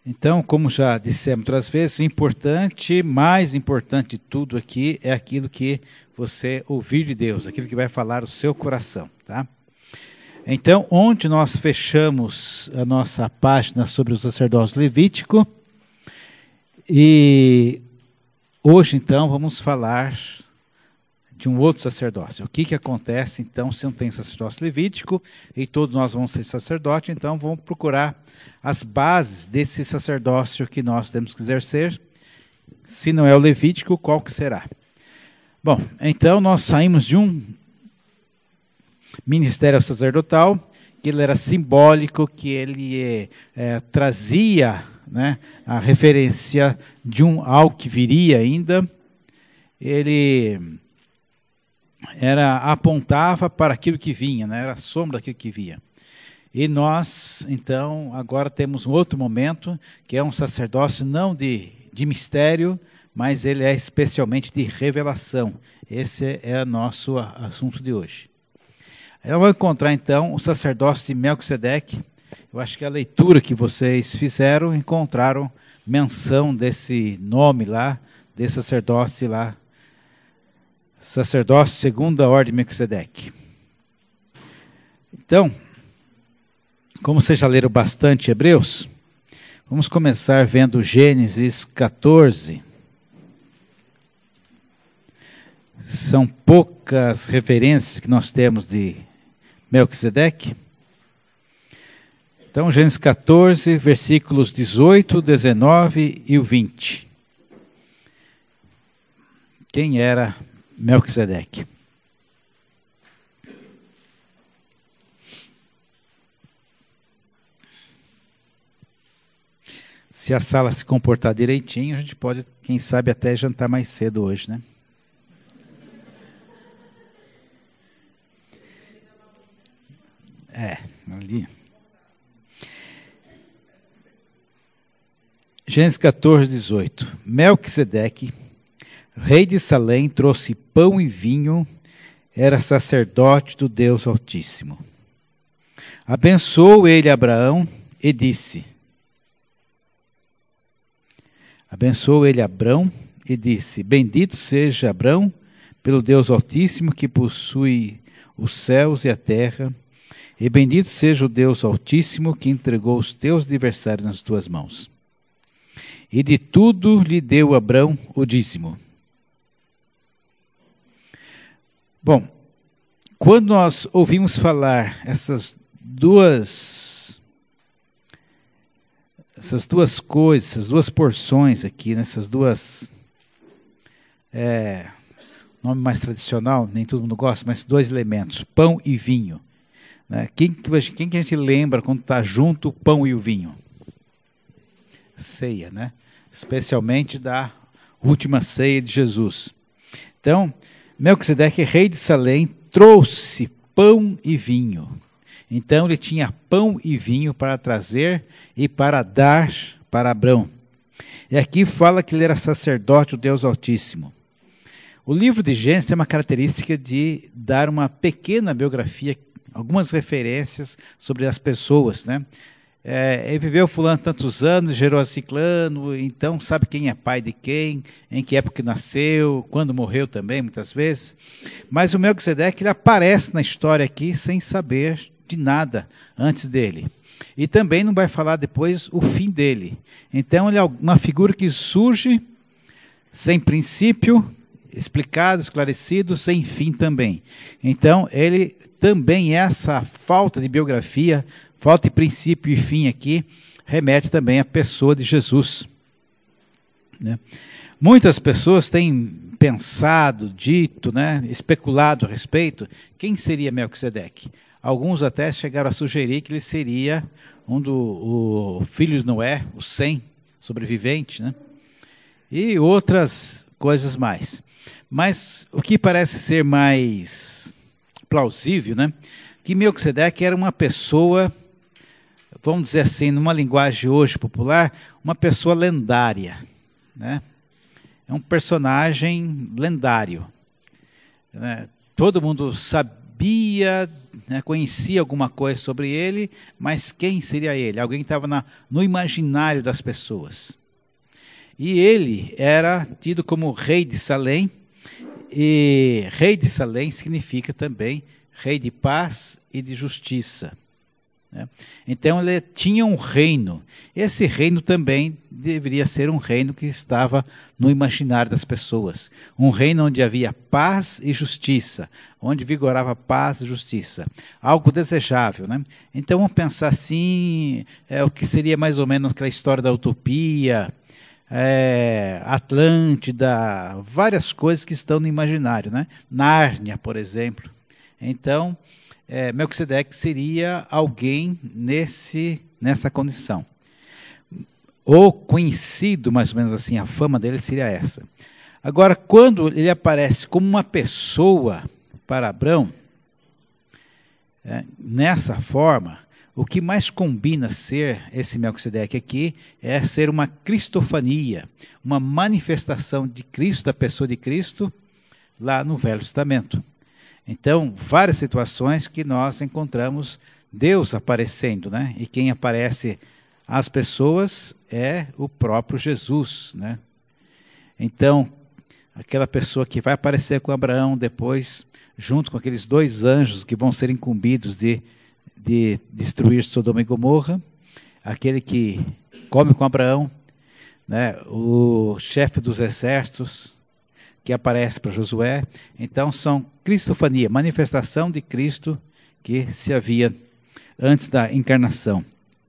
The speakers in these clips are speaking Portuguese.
Então, como já dissemos outras vezes, o importante, mais importante de tudo aqui, é aquilo que você ouvir de Deus, aquilo que vai falar o seu coração, tá? Então, onde nós fechamos a nossa página sobre o sacerdócio levítico, e hoje, então, vamos falar de um outro sacerdócio. O que acontece, então, se não tem sacerdócio levítico, e todos nós vamos ser sacerdote, então vamos procurar as bases desse sacerdócio que nós temos que exercer. Se não é o levítico, qual que será? Bom, então nós saímos de um ministério sacerdotal, que ele era simbólico, que ele trazia, né, a referência de algo que viria ainda. Ele apontava para aquilo que vinha, né? Era a sombra daquilo que vinha. E nós, então, agora temos um outro momento, que é um sacerdócio não de mistério, mas ele é especialmente de revelação. Esse é o nosso assunto de hoje. Eu vou encontrar, então, o sacerdócio de Melquisedeque. Eu acho que a leitura que vocês fizeram, encontraram menção desse nome lá, desse sacerdócio lá, sacerdócio segundo a ordem de Melquisedeque. Então, como vocês já leram bastante Hebreus, vamos começar vendo Gênesis 14. São poucas referências que nós temos de Melquisedeque. Então, Gênesis 14, versículos 18, 19 e o 20. Quem era Melquisedeque? Se a sala se comportar direitinho, a gente pode, quem sabe, até jantar mais cedo hoje, né? Ali. Gênesis 14, 18. Melquisedeque, rei de Salém, trouxe pão e vinho, era sacerdote do Deus Altíssimo. Abençoou ele Abraão e disse... Bendito seja Abrão pelo Deus Altíssimo que possui os céus e a terra, e bendito seja o Deus Altíssimo que entregou os teus adversários nas tuas mãos. E de tudo lhe deu Abrão o dízimo. Bom, quando nós ouvimos falar essas duas coisas, essas duas porções aqui, nessas duas, nome mais tradicional, nem todo mundo gosta, mas dois elementos, pão e vinho. Né? Quem que a gente lembra quando está junto o pão e o vinho? Ceia, né? Especialmente da última ceia de Jesus. Então, Melquisedeque, rei de Salém, trouxe pão e vinho. Então ele tinha pão e vinho para trazer e para dar para Abrão. E aqui fala que ele era sacerdote do Deus Altíssimo. O livro de Gênesis tem uma característica de dar uma pequena biografia, algumas referências sobre as pessoas, né? Ele viveu fulano tantos anos, gerou a ciclano, então sabe quem é pai de quem, em que época nasceu, quando morreu também, muitas vezes. Mas o Melquisedeque, ele aparece na história aqui sem saber de nada antes dele. E também não vai falar depois o fim dele. Então ele é uma figura que surge sem princípio, explicado, esclarecido, sem fim também. Então ele também, essa falta de biografia, falta de princípio e fim aqui, remete também à pessoa de Jesus. Né? Muitas pessoas têm pensado, dito, né, especulado a respeito, quem seria Melquisedeque? Alguns até chegaram a sugerir que ele seria o filho de Noé, o Sem, sobrevivente, né? E outras coisas mais. Mas o que parece ser mais plausível, né, que Melquisedeque era uma pessoa, vamos dizer assim, numa linguagem hoje popular, uma pessoa lendária, né? É um personagem lendário, né? Todo mundo sabia, né, conhecia alguma coisa sobre ele, mas quem seria ele? Alguém que estava no imaginário das pessoas. E ele era tido como rei de Salém, e rei de Salém significa também rei de paz e de justiça. Então ele tinha um reino. Esse reino também deveria ser um reino que estava no imaginário das pessoas. Um reino onde havia paz e justiça, onde vigorava paz e justiça. Algo desejável, né? Então vamos pensar assim, o que seria mais ou menos aquela história da utopia, Atlântida, várias coisas que estão no imaginário, né? Nárnia, por exemplo. Então, Melquisedeque seria alguém nessa condição. Ou conhecido, mais ou menos assim, a fama dele seria essa. Agora, quando ele aparece como uma pessoa para Abrão, nessa forma, o que mais combina ser esse Melquisedeque aqui é ser uma cristofania, uma manifestação de Cristo, da pessoa de Cristo, lá no Velho Testamento. Então, várias situações que nós encontramos Deus aparecendo, né? E quem aparece às pessoas é o próprio Jesus, né? Então, aquela pessoa que vai aparecer com Abraão depois, junto com aqueles 2 anjos que vão ser incumbidos de destruir Sodoma e Gomorra, aquele que come com Abraão, né? O chefe dos exércitos, que aparece para Josué. Então são cristofania, manifestação de Cristo que se havia antes da encarnação.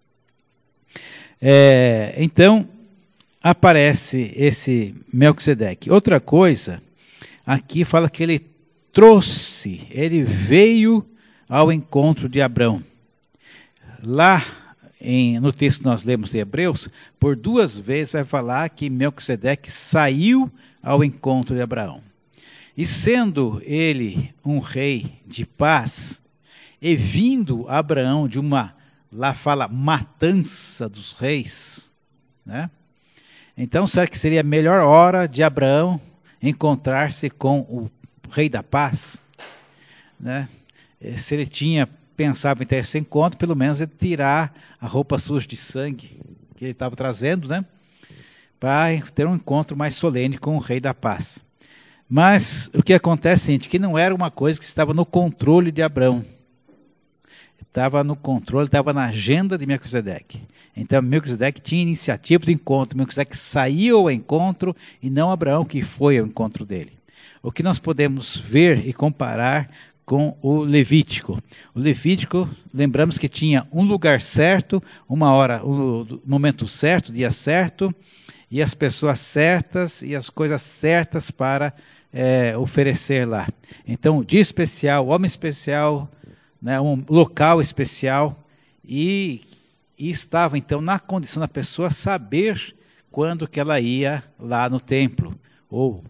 Então aparece esse Melquisedeque. Outra coisa, aqui fala que ele veio ao encontro de Abrão. Lá no texto que nós lemos de Hebreus, por 2 vezes vai falar que Melquisedeque saiu ao encontro de Abraão. E sendo ele um rei de paz, e vindo Abraão de lá fala, matança dos reis, né? Então, será que seria a melhor hora de Abraão encontrar-se com o rei da paz? Né? Se ele pensava em ter esse encontro, pelo menos ele tirar a roupa suja de sangue que ele estava trazendo, né? Para ter um encontro mais solene com o rei da paz. Mas o que acontece é que não era uma coisa que estava no controle de Abrão. Estava no controle, estava na agenda de Melquisedeque. Então Melquisedeque tinha iniciativa do encontro, Melquisedeque saiu ao encontro e não Abraão que foi ao encontro dele. O que nós podemos ver e comparar com o Levítico. O Levítico, lembramos que tinha um lugar certo, uma hora, o momento certo, o dia certo, e as pessoas certas e as coisas certas para oferecer lá. Então, o dia especial, o homem especial, né, um local especial, e estava então na condição da pessoa saber quando que ela ia lá no templo, ou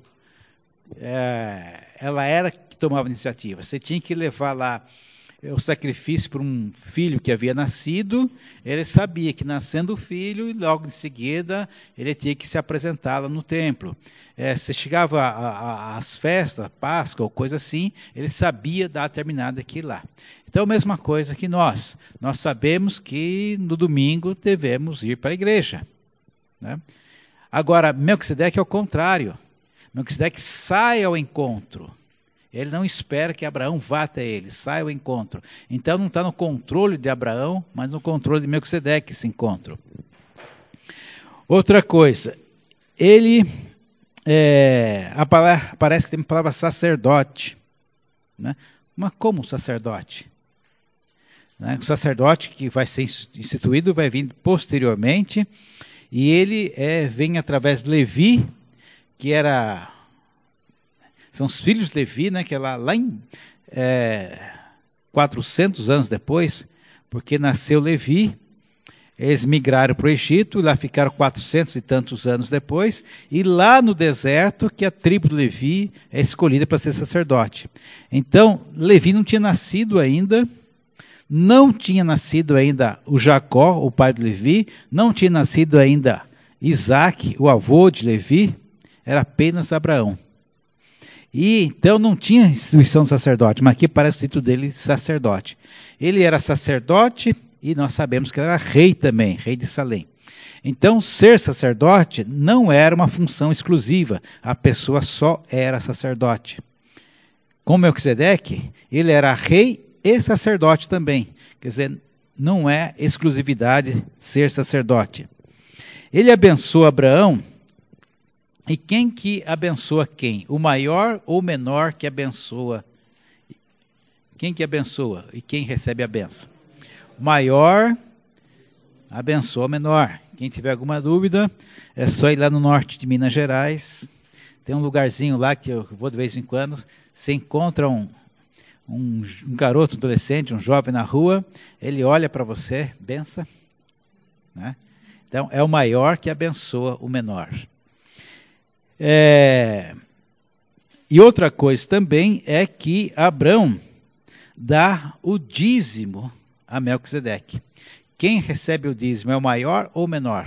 ela era que tomava iniciativa. Você tinha que levar lá o sacrifício para um filho que havia nascido, ele sabia que nascendo o filho, e logo em seguida ele tinha que se apresentar lá no templo. Se chegava às festas, Páscoa ou coisa assim, ele sabia dar terminada aqui lá. Então, a mesma coisa que nós sabemos que no domingo devemos ir para a igreja, né? Agora, Melquisedeque é o contrário. Melquisedeque sai ao encontro. Ele não espera que Abraão vá até ele, sai ao encontro. Então não está no controle de Abraão, mas no controle de Melquisedeque esse encontro. Outra coisa, ele parece que tem a palavra sacerdote, né? Mas como sacerdote? Né? O sacerdote que vai ser instituído vai vir posteriormente, e ele vem através de Levi, que são os filhos de Levi, né, que é lá em 400 anos depois, porque nasceu Levi, eles migraram para o Egito, lá ficaram 400 e tantos anos depois, e lá no deserto que a tribo de Levi é escolhida para ser sacerdote. Então, Levi não tinha nascido ainda, não tinha nascido ainda o Jacó, o pai de Levi, não tinha nascido ainda Isaac, o avô de Levi, era apenas Abraão. E então não tinha instituição de sacerdote, mas aqui parece o título dele de sacerdote. Ele era sacerdote e nós sabemos que ele era rei também, rei de Salém. Então, ser sacerdote não era uma função exclusiva, a pessoa só era sacerdote. Com Melquisedeque, ele era rei e sacerdote também. Quer dizer, não é exclusividade ser sacerdote. Ele abençoa Abraão, e quem que abençoa quem? O maior ou o menor que abençoa? Quem que abençoa e quem recebe a benção? O maior abençoa o menor. Quem tiver alguma dúvida, é só ir lá no norte de Minas Gerais. Tem um lugarzinho lá que eu vou de vez em quando. Você encontra um garoto, um adolescente, um jovem na rua, ele olha para você, bença. Né? Então, é o maior que abençoa o menor. E outra coisa também é que Abrão dá o dízimo a Melquisedeque. Quem recebe o dízimo é o maior ou o menor?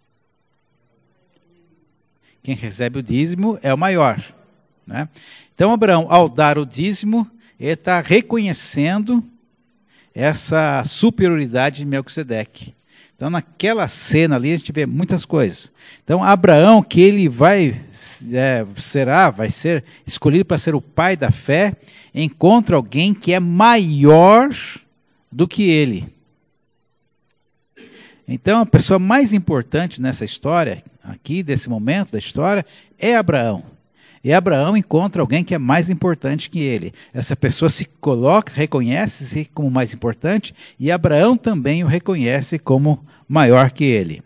Quem recebe o dízimo é o maior. Né? Então, Abraão, ao dar o dízimo, ele está reconhecendo essa superioridade de Melquisedeque. Então, naquela cena ali, a gente vê muitas coisas. Então, Abraão, que ele vai ser escolhido para ser o pai da fé, encontra alguém que é maior do que ele. Então, a pessoa mais importante nessa história, aqui, desse momento da história, é Abraão. E Abraão encontra alguém que é mais importante que ele. Essa pessoa se coloca, reconhece-se como mais importante, e Abraão também o reconhece como maior que ele.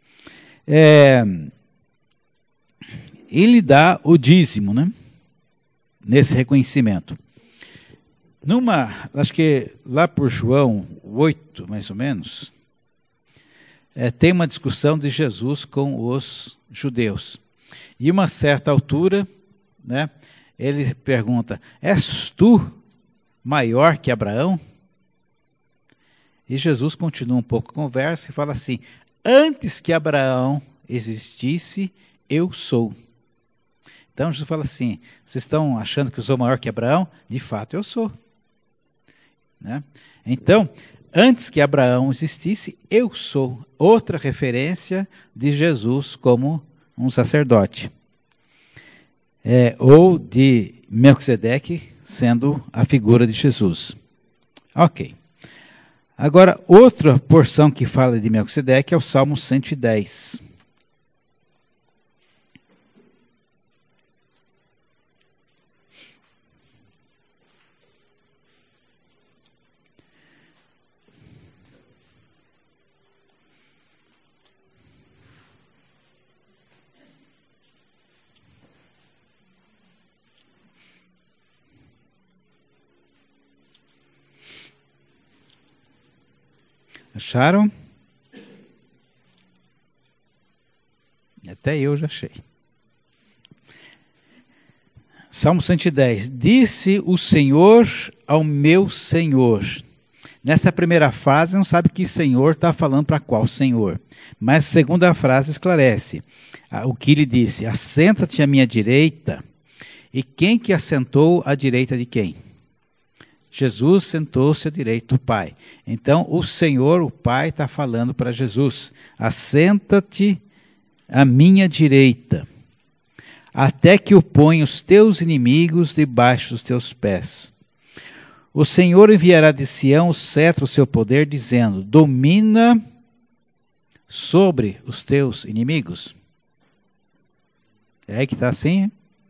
Ele dá o dízimo, né? Nesse reconhecimento. Acho que lá por João 8, mais ou menos, tem uma discussão de Jesus com os judeus. E uma certa altura, né, ele pergunta, és tu maior que Abraão? E Jesus continua um pouco a conversa e fala assim, antes que Abraão existisse, eu sou. Então Jesus fala assim, vocês estão achando que eu sou maior que Abraão? De fato eu sou. Né? Então, antes que Abraão existisse, eu sou. Outra referência de Jesus como um sacerdote. Ou de Melquisedeque sendo a figura de Jesus. Ok. Agora, outra porção que fala de Melquisedeque é o Salmo 110. Acharam? Até eu já achei. Salmo 110. Disse o Senhor ao meu Senhor. Nessa primeira frase, não sabe que Senhor está falando para qual Senhor. Mas a segunda frase esclarece. O que ele disse, assenta-te à minha direita. E quem que assentou à direita de quem? Jesus sentou-se à direita do Pai. Então, o Senhor, o Pai, está falando para Jesus. Assenta-te à minha direita, até que eu ponha os teus inimigos debaixo dos teus pés. O Senhor enviará de Sião o cetro, o seu poder, dizendo, domina sobre os teus inimigos. É aí que está assim,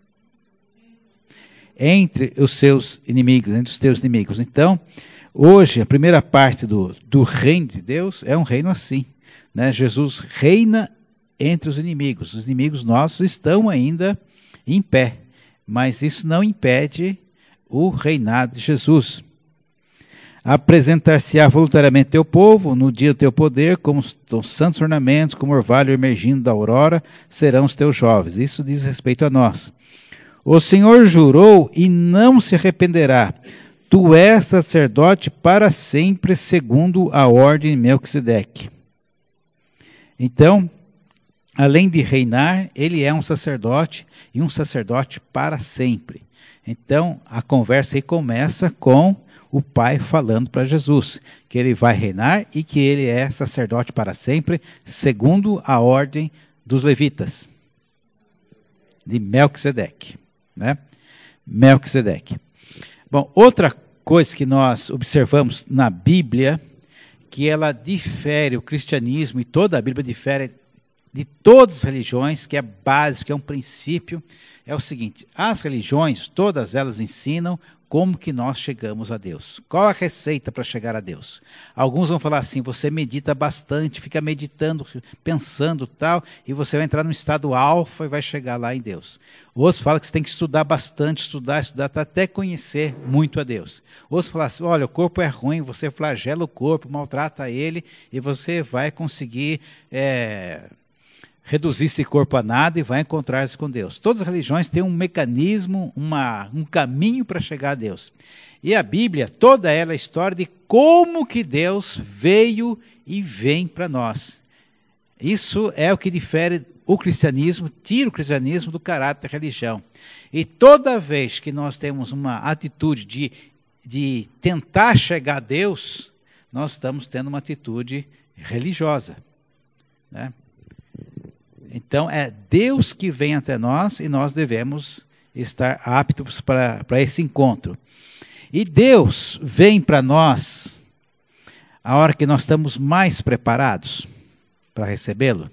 entre os seus inimigos, entre os teus inimigos. Então, hoje, a primeira parte do reino de Deus é um reino assim. Né? Jesus reina entre os inimigos. Os inimigos nossos estão ainda em pé, mas isso não impede o reinado de Jesus. Apresentar-se-á voluntariamente teu povo, no dia do teu poder, como os santos ornamentos, como orvalho emergindo da aurora, serão os teus jovens. Isso diz respeito a nós. O Senhor jurou e não se arrependerá. Tu és sacerdote para sempre, segundo a ordem de Melquisedeque. Então, além de reinar, ele é um sacerdote e um sacerdote para sempre. Então, a conversa aí começa com o Pai falando para Jesus que ele vai reinar e que ele é sacerdote para sempre, segundo a ordem dos levitas, de Melquisedeque, né? Melquisedeque. Bom, outra coisa que nós observamos na Bíblia, que ela difere, o cristianismo e toda a Bíblia difere de todas as religiões, que é básico, que é um princípio, é o seguinte: as religiões, todas elas ensinam como que nós chegamos a Deus. Qual a receita para chegar a Deus? Alguns vão falar assim: você medita bastante, fica meditando, pensando tal, e você vai entrar no estado alfa e vai chegar lá em Deus. Outros falam que você tem que estudar bastante, estudar, até conhecer muito a Deus. Outros falam assim: olha, o corpo é ruim, você flagela o corpo, maltrata ele, e você vai conseguir reduzir esse corpo a nada e vai encontrar-se com Deus. Todas as religiões têm um mecanismo, um caminho para chegar a Deus. E a Bíblia, toda ela é a história de como que Deus veio e vem para nós. Isso é o que difere o cristianismo, tira o cristianismo do caráter da religião. E toda vez que nós temos uma atitude de tentar chegar a Deus, nós estamos tendo uma atitude religiosa, né? Então, é Deus que vem até nós e nós devemos estar aptos para esse encontro. E Deus vem para nós a hora que nós estamos mais preparados para recebê-lo.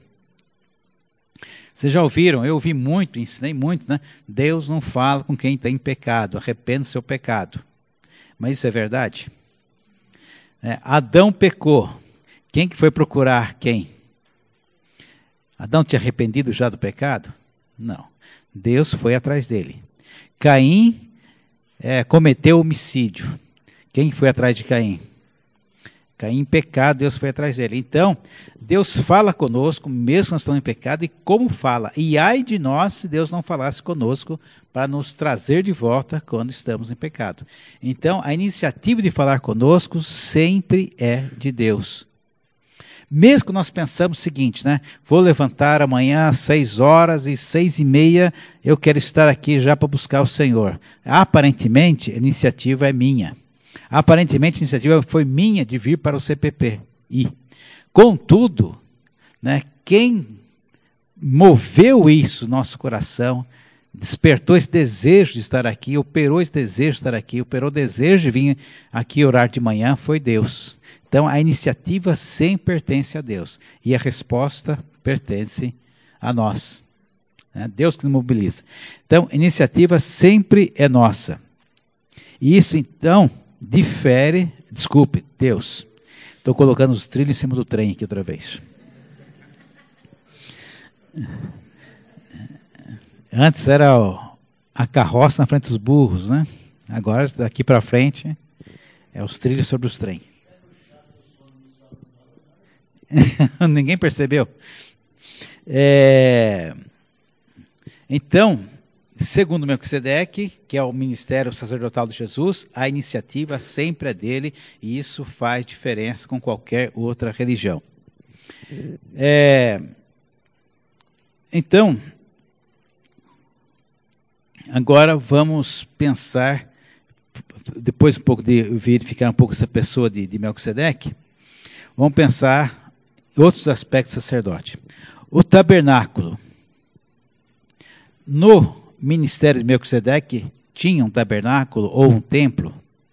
Vocês já ouviram? Eu ouvi muito, ensinei muito, né? Deus não fala com quem está em pecado, arrependa o seu pecado. Mas isso é verdade? Adão pecou. Quem que foi procurar quem? Adão tinha arrependido já do pecado? Não. Deus foi atrás dele. Caim cometeu homicídio. Quem foi atrás de Caim? Caim em pecado, Deus foi atrás dele. Então, Deus fala conosco, mesmo que nós estamos em pecado, e como fala? E ai de nós se Deus não falasse conosco para nos trazer de volta quando estamos em pecado. Então, a iniciativa de falar conosco sempre é de Deus. Mesmo que nós pensamos o seguinte, né? Vou levantar amanhã às 6h e 6h30, eu quero estar aqui já para buscar o Senhor. Aparentemente, a iniciativa é minha. Aparentemente, a iniciativa foi minha de vir para o CPP. Contudo, né, quem moveu isso no nosso coração, despertou esse desejo de estar aqui, operou esse desejo de estar aqui, operou o desejo de vir aqui orar de manhã, foi Deus. Então, a iniciativa sempre pertence a Deus. E a resposta pertence a nós. Deus que nos mobiliza. Então, a iniciativa sempre é nossa. E isso, então, difere... Desculpe, Deus. Estou colocando os trilhos em cima do trem aqui outra vez. Antes era a carroça na frente dos burros, né? Agora, daqui para frente, é os trilhos sobre os trens. Ninguém percebeu? Então, segundo Melquisedeque, que é o ministério sacerdotal de Jesus, a iniciativa sempre é dele, e isso faz diferença com qualquer outra religião. Então, agora vamos pensar, depois um pouco de verificar um pouco essa pessoa de Melquisedeque, vamos pensar outros aspectos do sacerdote. O tabernáculo. No ministério de Melquisedeque, tinha um tabernáculo ou um templo?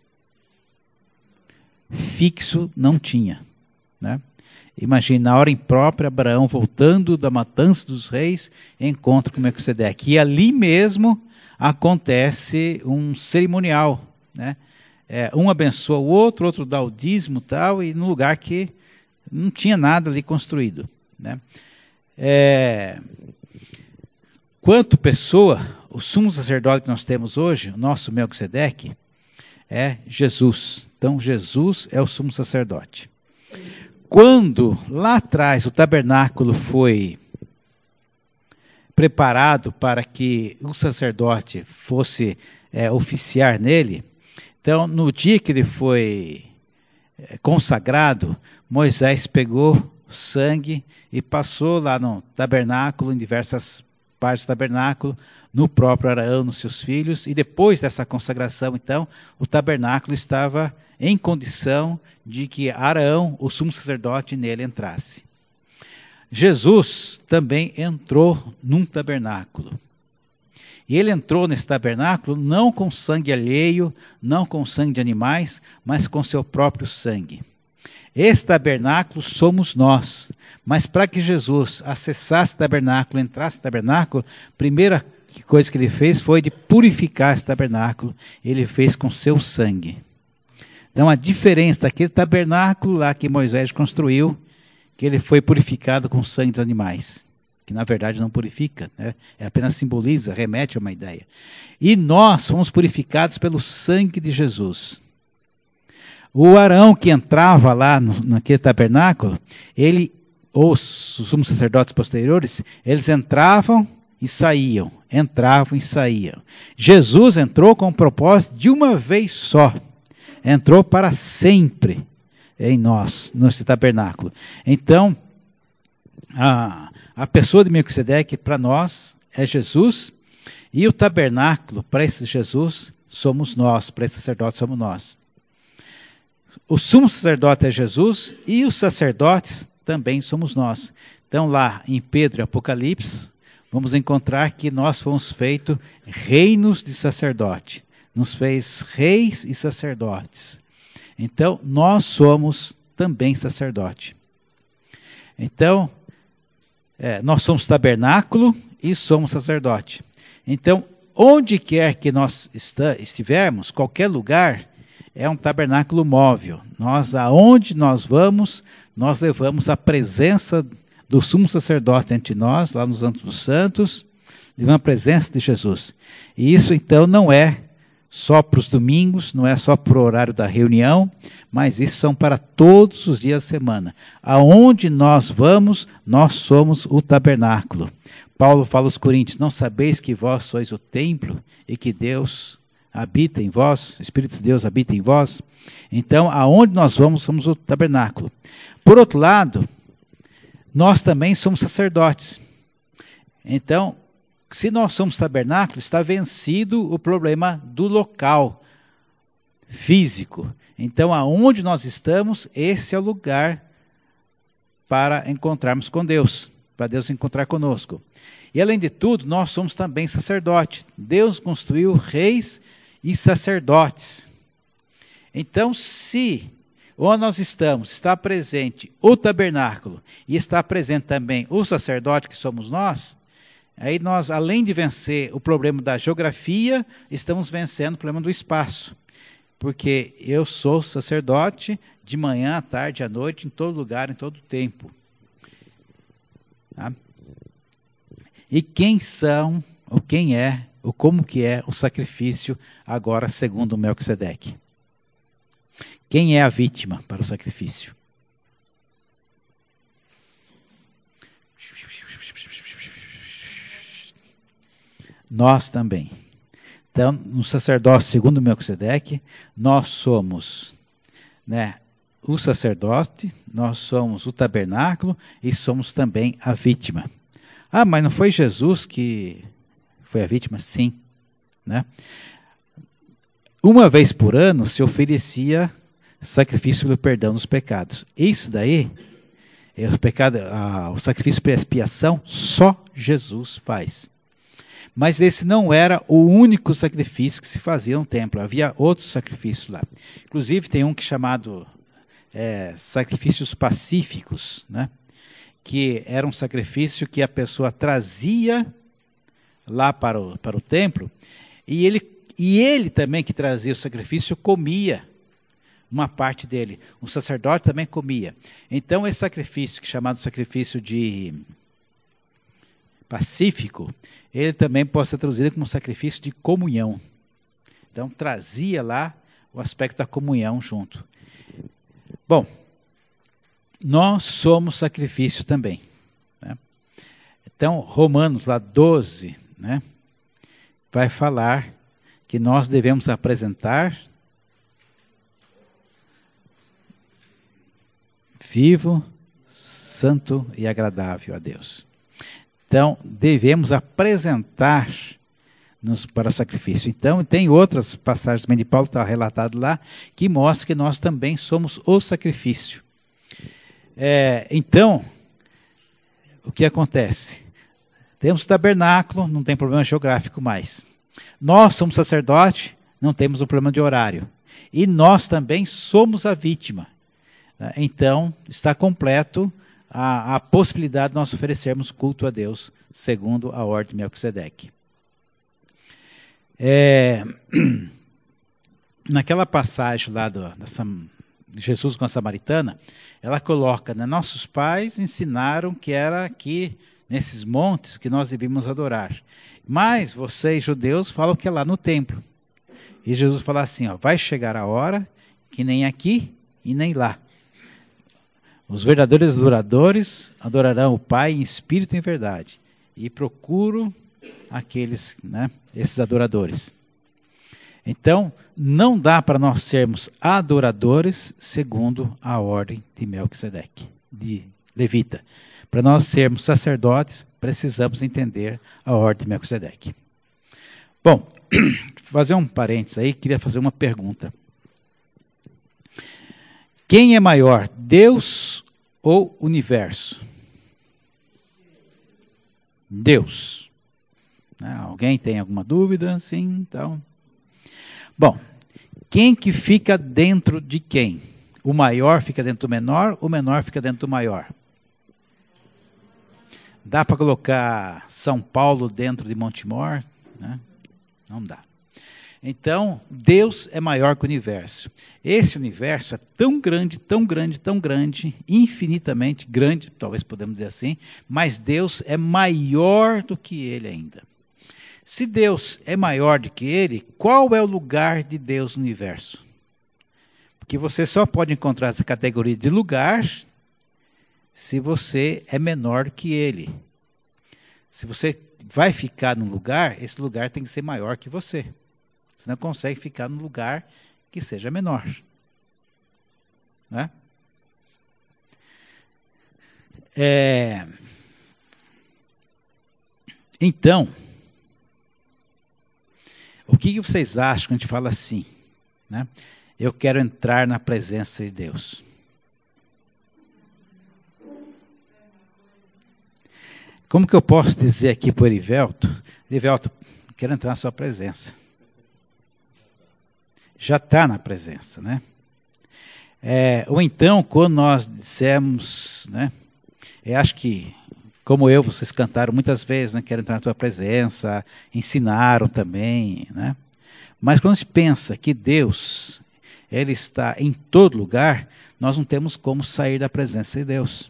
Fixo não tinha, né? Imagine, na hora imprópria, Abraão voltando da matança dos reis, encontra com Melquisedeque. E ali mesmo acontece um cerimonial, né? Um abençoa o outro, outro dá o dízimo e tal, e num lugar que não tinha nada ali construído, né? Quanto pessoa, o sumo sacerdote que nós temos hoje, o nosso Melquisedeque, é Jesus. Então, Jesus é o sumo sacerdote. Quando, lá atrás, o tabernáculo foi preparado para que o sacerdote fosse oficiar nele, então, no dia que ele foi consagrado, Moisés pegou sangue e passou lá no tabernáculo em diversas partes do tabernáculo, no próprio Arão, nos seus filhos, e depois dessa consagração, então, o tabernáculo estava em condição de que Arão, o sumo sacerdote, nele entrasse. Jesus também entrou num tabernáculo. E ele entrou nesse tabernáculo não com sangue alheio, não com sangue de animais, mas com seu próprio sangue. Esse tabernáculo somos nós. Mas para que Jesus acessasse o tabernáculo, entrasse no tabernáculo, a primeira coisa que ele fez foi de purificar esse tabernáculo. Ele fez com seu sangue. Então a diferença daquele tabernáculo lá que Moisés construiu, que ele foi purificado com o sangue dos animais. Que na verdade não purifica, né? Apenas simboliza, remete a uma ideia. E nós fomos purificados pelo sangue de Jesus. O Arão que entrava lá naquele tabernáculo, os sumos sacerdotes posteriores, eles entravam e saíam, entravam e saíam. Jesus entrou com o propósito de uma vez só, entrou para sempre em nós, nesse tabernáculo. Então, a pessoa de Melquisedeque para nós é Jesus, e o tabernáculo para esse Jesus somos nós, para esse sacerdote somos nós. O sumo sacerdote é Jesus e os sacerdotes também somos nós. Então lá em Pedro e Apocalipse, vamos encontrar que nós fomos feitos reinos de sacerdote. Nos fez reis e sacerdotes. Então nós somos também sacerdote. Então, nós somos tabernáculo e somos sacerdote. Então, onde quer que nós estivermos, qualquer lugar, é um tabernáculo móvel. Aonde nós vamos, nós levamos a presença do sumo sacerdote entre nós, lá nos Santos dos Santos, levamos a presença de Jesus. E isso, então, não é só para os domingos, não é só para o horário da reunião, mas isso são para todos os dias da semana. Aonde nós vamos, nós somos o tabernáculo. Paulo fala aos Coríntios, não sabeis que vós sois o templo e que Deus habita em vós, o Espírito de Deus habita em vós? Então, aonde nós vamos, somos o tabernáculo. Por outro lado, nós também somos sacerdotes. Então, se nós somos tabernáculo, está vencido o problema do local físico. Então, aonde nós estamos, esse é o lugar para encontrarmos com Deus, para Deus encontrar conosco. E além de tudo, nós somos também sacerdotes. Deus construiu reis e sacerdotes. Então, se onde nós estamos está presente o tabernáculo e está presente também o sacerdote que somos nós, aí nós, além de vencer o problema da geografia, estamos vencendo o problema do espaço. Porque eu sou sacerdote de manhã, à tarde, à noite, em todo lugar, em todo tempo. Tá? E quem são, ou quem é, ou como que é o sacrifício agora segundo Melquisedeque? Quem é a vítima para o sacrifício? Nós também. Então, no sacerdócio segundo Melquisedeque, nós somos, o sacerdote, nós somos o tabernáculo e somos também a vítima. Ah, mas não foi Jesus que foi a vítima? Sim. Uma vez por ano se oferecia sacrifício pelo perdão dos pecados. Isso daí, o sacrifício para expiação, só Jesus faz. Mas esse não era o único sacrifício que se fazia no templo. Havia outros sacrifícios lá. Inclusive tem um que é chamado sacrifícios pacíficos, que era um sacrifício que a pessoa trazia lá para o templo, e ele também que trazia o sacrifício comia uma parte dele. O sacerdote também comia. Então esse sacrifício, que é chamado sacrifício de pacífico, ele também pode ser traduzido como sacrifício de comunhão. Então trazia lá o aspecto da comunhão junto. Bom, nós somos sacrifício também. Então Romanos lá 12, vai falar que nós devemos apresentar vivo, santo e agradável a Deus. Então, devemos apresentar-nos para o sacrifício. Então, tem outras passagens também de Paulo, está relatado lá, que mostra que nós também somos o sacrifício. Então, o que acontece? Temos tabernáculo, não tem problema geográfico mais. Nós somos sacerdote, não temos o problema de horário. E nós também somos a vítima. Então, está completo a possibilidade de nós oferecermos culto a Deus, segundo a ordem de Melquisedeque. Naquela passagem lá de Jesus com a samaritana, ela coloca, né, nossos pais ensinaram que era aqui, nesses montes, que nós devíamos adorar. Mas vocês, judeus, falam que é lá no templo. E Jesus fala assim, vai chegar a hora que nem aqui e nem lá. Os verdadeiros adoradores adorarão o Pai em espírito e em verdade. E procuro aqueles, né, esses adoradores. Então, não dá para nós sermos adoradores segundo a ordem de Melquisedeque, de Levita. Para nós sermos sacerdotes, precisamos entender a ordem de Melquisedeque. Bom, fazer um parênteses aí, queria fazer uma pergunta. Quem é maior, Deus ou universo? Deus. Alguém tem alguma dúvida? Sim, então. Bom, quem que fica dentro de quem? O maior fica dentro do menor, o menor fica dentro do maior? Dá para colocar São Paulo dentro de Montemor? Né? Não dá. Então, Deus é maior que o universo. Esse universo é tão grande, tão grande, tão grande, infinitamente grande, talvez podemos dizer assim, mas Deus é maior do que ele ainda. Se Deus é maior do que ele, qual é o lugar de Deus no universo? Porque você só pode encontrar essa categoria de lugar se você é menor que ele. Se você vai ficar num lugar, esse lugar tem que ser maior que você. Você não consegue ficar num lugar que seja menor. Né? Então, o que vocês acham quando a gente fala assim? Né? Eu quero entrar na presença de Deus. Como que eu posso dizer aqui para o Erivelto? Erivelto, quero entrar na sua presença. Já está na presença, né? Ou então, quando nós dissemos, né? Eu acho que, como vocês cantaram muitas vezes, né? Quero entrar na tua presença, ensinaram também, né? Mas quando se pensa que Deus, ele está em todo lugar, nós não temos como sair da presença de Deus.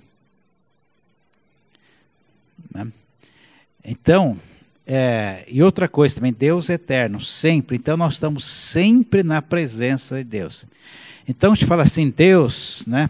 Né? Então, e outra coisa também, Deus é eterno, sempre. Então, nós estamos sempre na presença de Deus. Então, a gente fala assim, Deus, né?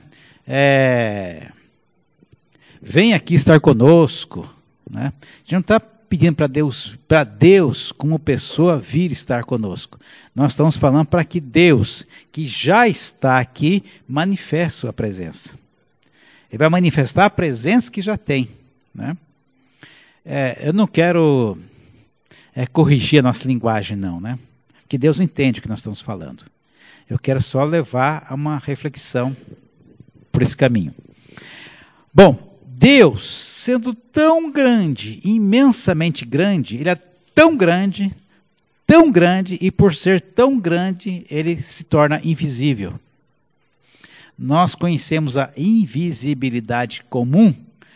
Vem aqui estar conosco. Né? A gente não está pedindo para Deus, como pessoa, vir estar conosco. Nós estamos falando para que Deus, que já está aqui, manifeste sua presença. Ele vai manifestar a presença que já tem. Né? Eu não quero corrigir a nossa linguagem, não, né? Porque Deus entende o que nós estamos falando. Eu quero só levar a uma reflexão por esse caminho. Bom, Deus, sendo tão grande, imensamente grande, ele é tão grande, e por ser tão grande, ele se torna invisível. Nós conhecemos a invisibilidade comum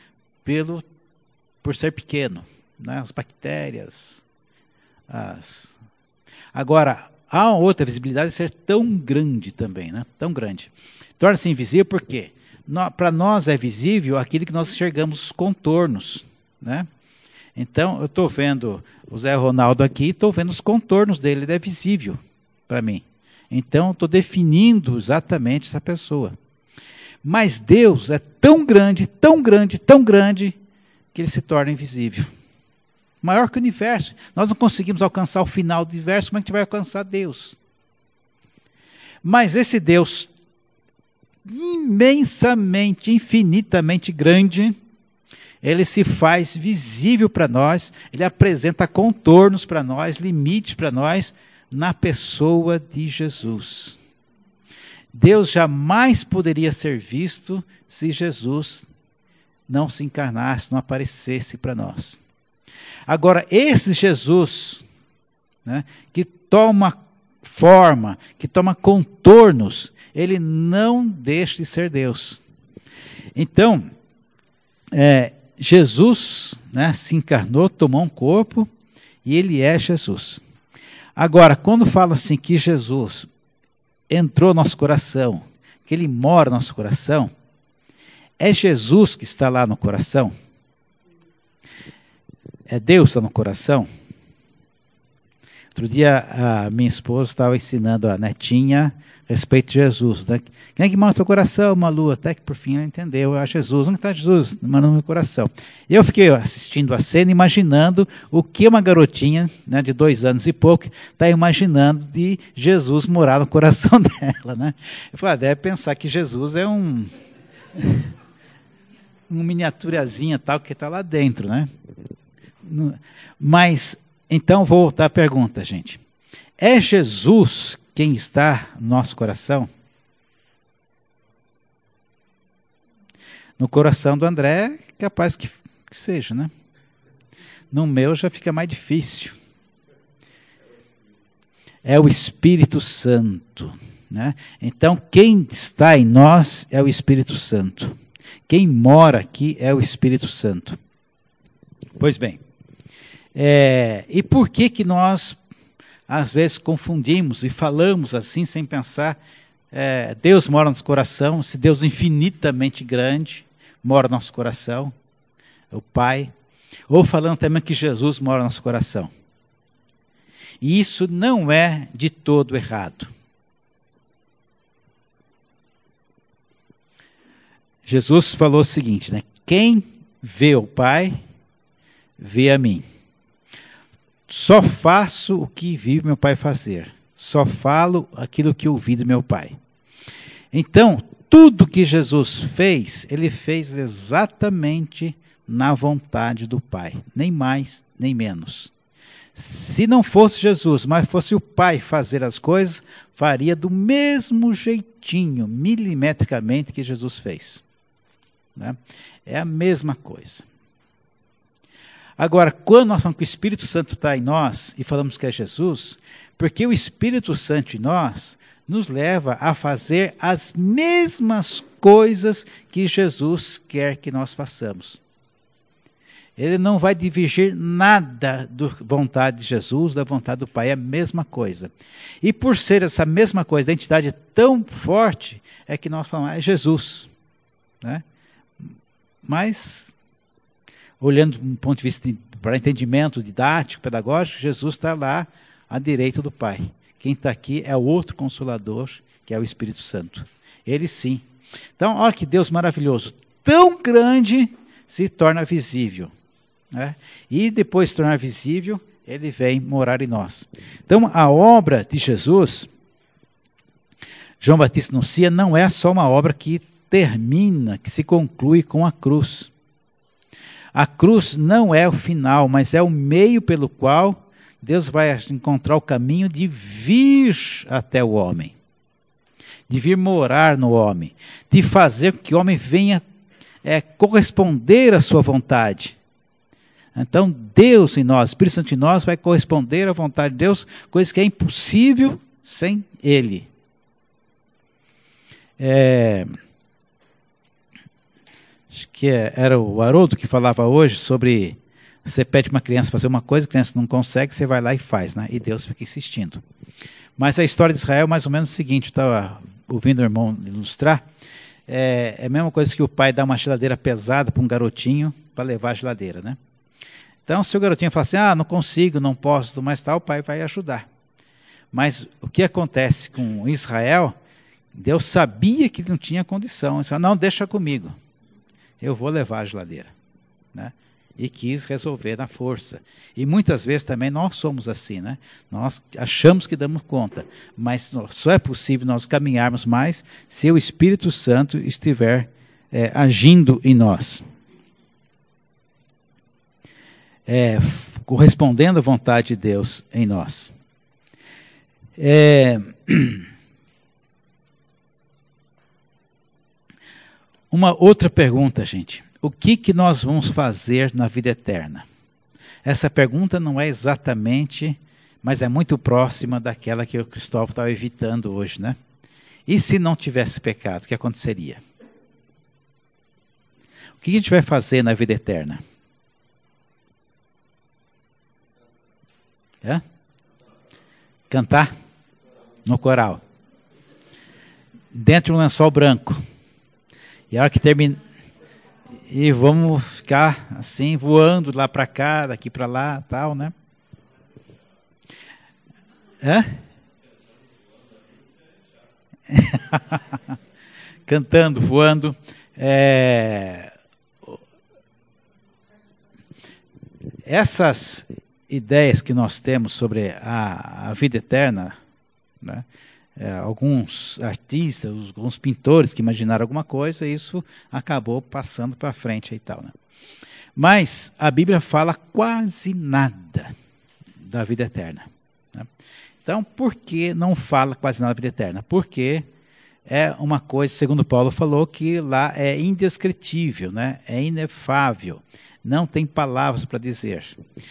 por ser pequeno, né? As bactérias. Agora, há outra visibilidade de ser tão grande também, né? Tão grande. Torna-se invisível por quê? Para nós é visível aquilo que nós enxergamos os contornos. Né? Então, eu estou vendo o Zé Ronaldo aqui, estou vendo os contornos dele, ele é visível para mim. Então, estou definindo exatamente essa pessoa. Mas Deus é tão grande, tão grande, tão grande, que ele se torna invisível. Maior que o universo. Nós não conseguimos alcançar o final do universo, como é que a gente vai alcançar Deus? Mas esse Deus imensamente, infinitamente grande, ele se faz visível para nós, ele apresenta contornos para nós, limites para nós, na pessoa de Jesus. Deus jamais poderia ser visto se Jesus não se encarnasse, não aparecesse para nós. Agora, esse Jesus, né, que toma forma, que toma contornos, ele não deixa de ser Deus. Então, Jesus, né, se encarnou, tomou um corpo, e ele é Jesus. Agora, quando fala assim que Jesus entrou no nosso coração, que ele mora no nosso coração, é Jesus que está lá no coração? É Deus que está no coração? Outro dia, a minha esposa estava ensinando a netinha a respeito de Jesus. Né? Quem é que mora no teu coração, Malu? Até que por fim ela entendeu. É Jesus. Onde está Jesus? Mora no meu coração. E eu fiquei assistindo a cena, imaginando o que uma garotinha, né, de 2 anos e pouco está imaginando de Jesus morar no coração dela. Né? Eu falei, deve pensar que Jesus é uma miniaturazinha tal que está lá dentro. Né? Mas, então, vou voltar à pergunta, gente. É Jesus quem está no nosso coração? No coração do André, é capaz que seja, né? No meu já fica mais difícil. É o Espírito Santo, né? Então, quem está em nós é o Espírito Santo. Quem mora aqui é o Espírito Santo. Pois bem, e por que nós às vezes confundimos e falamos assim sem pensar, Deus mora no nosso coração, se Deus infinitamente grande mora no nosso coração, o Pai, ou falando também que Jesus mora no nosso coração. E isso não é de todo errado. Jesus falou o seguinte, né? Quem vê o Pai, vê a mim. Só faço o que vi meu Pai fazer. Só falo aquilo que ouvi do meu Pai. Então, tudo que Jesus fez, ele fez exatamente na vontade do Pai. Nem mais, nem menos. Se não fosse Jesus, mas fosse o Pai fazer as coisas, faria do mesmo jeitinho, milimetricamente, que Jesus fez. Né? É a mesma coisa. Agora, quando nós falamos que o Espírito Santo está em nós e falamos que é Jesus, porque o Espírito Santo em nós nos leva a fazer as mesmas coisas que Jesus quer que nós façamos. Ele não vai divergir nada da vontade de Jesus, da vontade do Pai, é a mesma coisa. E por ser essa mesma coisa, a entidade tão forte, é que nós falamos, é Jesus. Né? Mas, olhando de um ponto de vista para entendimento didático, pedagógico, Jesus está lá à direita do Pai. Quem está aqui é o outro Consolador, que é o Espírito Santo. Ele sim. Então, olha que Deus maravilhoso. Tão grande se torna visível. Né? E depois de se tornar visível, ele vem morar em nós. Então, a obra de Jesus, João Batista anuncia, não é só uma obra que termina, que se conclui com a cruz. A cruz não é o final, mas é o meio pelo qual Deus vai encontrar o caminho de vir até o homem, de vir morar no homem, de fazer com que o homem venha corresponder à sua vontade. Então, Deus em nós, o Espírito Santo em nós, vai corresponder à vontade de Deus, coisa que é impossível sem Ele. Acho que era o Haroldo que falava hoje sobre, você pede para uma criança fazer uma coisa, a criança não consegue, você vai lá e faz, né? E Deus fica insistindo. Mas a história de Israel é mais ou menos o seguinte, eu estava ouvindo o irmão ilustrar, é a mesma coisa que o pai dá uma geladeira pesada para um garotinho para levar a geladeira, né? Então, se o garotinho fala assim, não consigo, não posso, mas tal, o pai vai ajudar. Mas o que acontece com Israel, Deus sabia que ele não tinha condição. Ele disse, não, deixa comigo, eu vou levar a geladeira. Né? E quis resolver na força. E muitas vezes também nós somos assim, né? Nós achamos que damos conta, mas só é possível nós caminharmos mais se o Espírito Santo estiver agindo em nós. correspondendo à vontade de Deus em nós. Uma outra pergunta, gente. O que nós vamos fazer na vida eterna? Essa pergunta não é exatamente, mas é muito próxima daquela que o Cristóvão estava evitando hoje, né? E se não tivesse pecado, o que aconteceria? O que a gente vai fazer na vida eterna? Cantar no coral. Dentro de um lençol branco. E a hora que termina... E vamos ficar assim, voando lá para cá, daqui para lá, tal, né? Cantando, voando. Essas ideias que nós temos sobre a vida eterna, né? Alguns artistas, alguns pintores que imaginaram alguma coisa, isso acabou passando para frente e tal, né? Mas a Bíblia fala quase nada da vida eterna, né? Então, por que não fala quase nada da vida eterna? Porque é uma coisa, segundo Paulo falou, que lá é indescritível, né? É inefável, não tem palavras para dizer.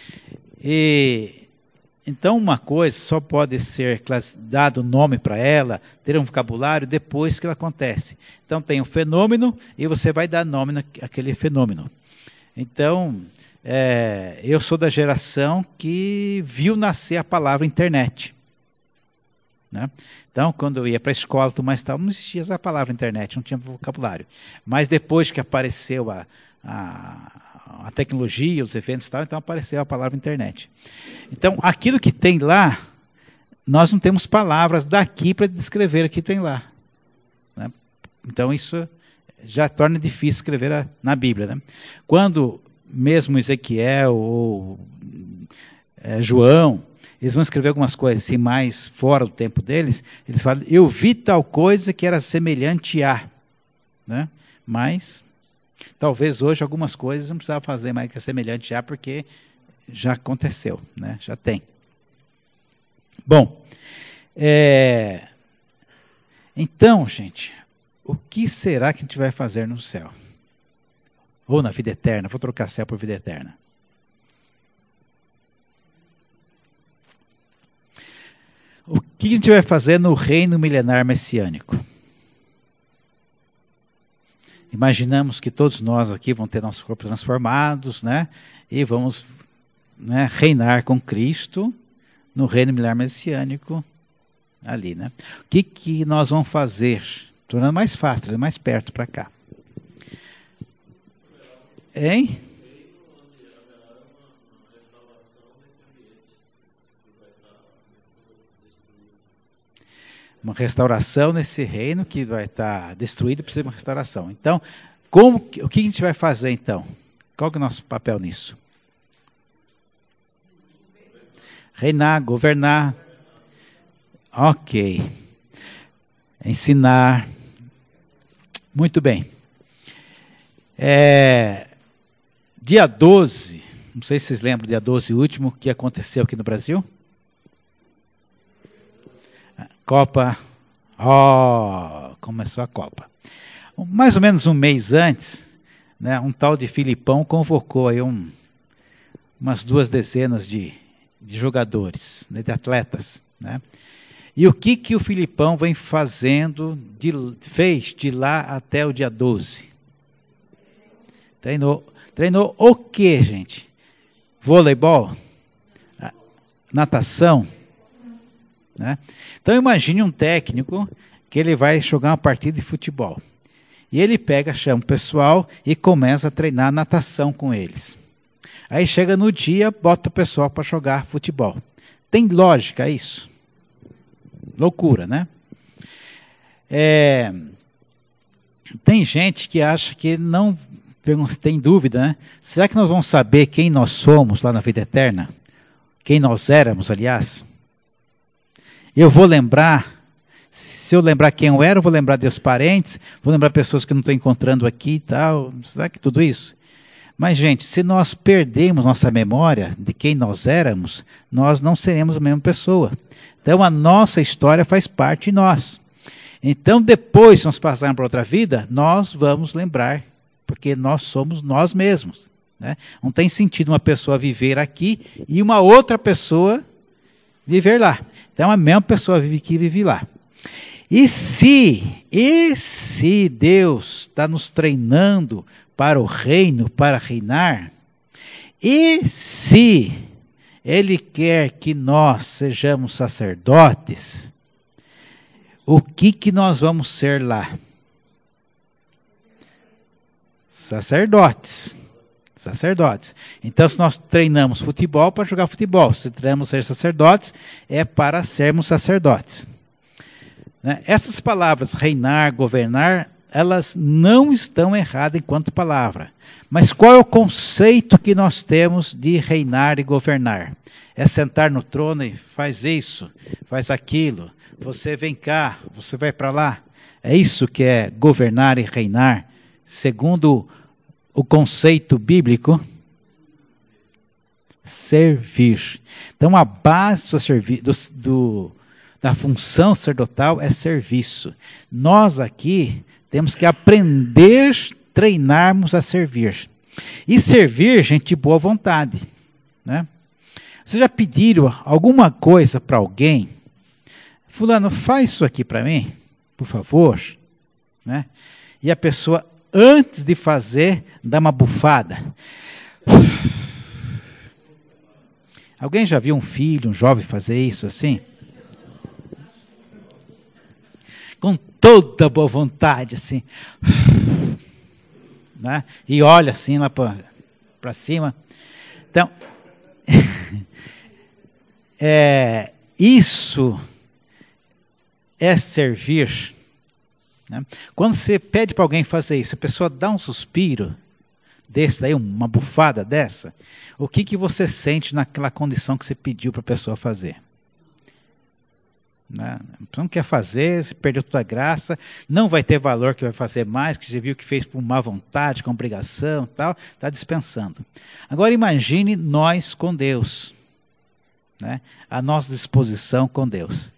Então, uma coisa só pode ser dado nome para ela, ter um vocabulário, depois que ela acontece. Então, tem um fenômeno e você vai dar nome àquele fenômeno. Então, eu sou da geração que viu nascer a palavra internet, né? Então, quando eu ia para a escola, não existia essa palavra internet, não tinha vocabulário. Mas depois que apareceu a tecnologia, os eventos e tal, então apareceu a palavra internet. Então, aquilo que tem lá, nós não temos palavras daqui para descrever o que tem lá, né? Então, isso já torna difícil escrever na Bíblia, né? Quando mesmo Ezequiel ou João, eles vão escrever algumas coisas assim, mais fora do tempo deles, eles falam, eu vi tal coisa que era semelhante a, né? Mas... talvez hoje algumas coisas não precisava fazer mais que é semelhante já, porque já aconteceu, né? Já tem. Bom, então, gente, o que será que a gente vai fazer no céu? Ou na vida eterna? Vou trocar céu por vida eterna. O que a gente vai fazer no reino milenar messiânico? Imaginamos que todos nós aqui vamos ter nossos corpos transformados, né? E vamos, né, reinar com Cristo no reino milenar messiânico ali, né? O que nós vamos fazer? Tornando mais fácil, tornando mais perto para cá. Hein? Uma restauração nesse reino que vai estar destruído, precisa de uma restauração. Então, o que a gente vai fazer então? Qual que é o nosso papel nisso? Reinar, governar. Ok. Ensinar. Muito bem. Dia 12, não sei se vocês lembram, dia 12 último, que aconteceu aqui no Brasil? Copa, começou a Copa. Mais ou menos um mês antes, né, um tal de Filipão convocou aí umas 2 dezenas de jogadores, né, de atletas, né? E o que o Filipão vem fazendo, fez de lá até o dia 12? Treinou o quê, gente? Voleibol? Natação? Né? Então imagine um técnico que ele vai jogar uma partida de futebol. E ele chama o pessoal e começa a treinar natação com eles. Aí chega no dia, bota o pessoal para jogar futebol. Tem lógica isso? Loucura, né? Tem gente que acha que não tem dúvida, né? Será que nós vamos saber quem nós somos lá na vida eterna? Quem nós éramos, aliás? Eu vou lembrar, se eu lembrar quem eu era, eu vou lembrar dos parentes, vou lembrar pessoas que eu não estou encontrando aqui e tal. Será que tudo isso? Mas, gente, se nós perdermos nossa memória de quem nós éramos, nós não seremos a mesma pessoa. Então, a nossa história faz parte de nós. Então, depois, se nós passarmos para outra vida, nós vamos lembrar, porque nós somos nós mesmos. Né? Não tem sentido uma pessoa viver aqui e uma outra pessoa viver lá. Então, a mesma pessoa vive aqui e vive lá. E se Deus está nos treinando para o reino, para reinar, e se Ele quer que nós sejamos sacerdotes, o que nós vamos ser lá? Sacerdotes. Sacerdotes. Então, se nós treinamos futebol, para jogar futebol. Se treinamos ser sacerdotes, é para sermos sacerdotes. Né? Essas palavras, reinar, governar, elas não estão erradas enquanto palavra. Mas qual é o conceito que nós temos de reinar e governar? É sentar no trono e faz isso, faz aquilo. Você vem cá, você vai para lá. É isso que é governar e reinar, segundo o conceito bíblico? Servir. Então, a base da função sacerdotal é serviço. Nós aqui temos que aprender, treinarmos a servir. E servir, gente, de boa vontade. Né? Vocês já pediram alguma coisa para alguém? Fulano, faz isso aqui para mim, por favor. Né? E a pessoa, antes de fazer, dá uma bufada. Alguém já viu um filho, um jovem fazer isso assim? Com toda boa vontade, assim. Né? E olha assim lá para cima. Então, isso é servir. Né? Quando você pede para alguém fazer isso, a pessoa dá um suspiro desse daí, uma bufada dessa, o que você sente naquela condição que você pediu para a pessoa fazer? Né? Você não quer fazer, você perdeu toda a graça, não vai ter valor que vai fazer mais, que você viu que fez por má vontade, com obrigação, tal, está dispensando. Agora imagine nós com Deus, né? A nossa disposição com Deus.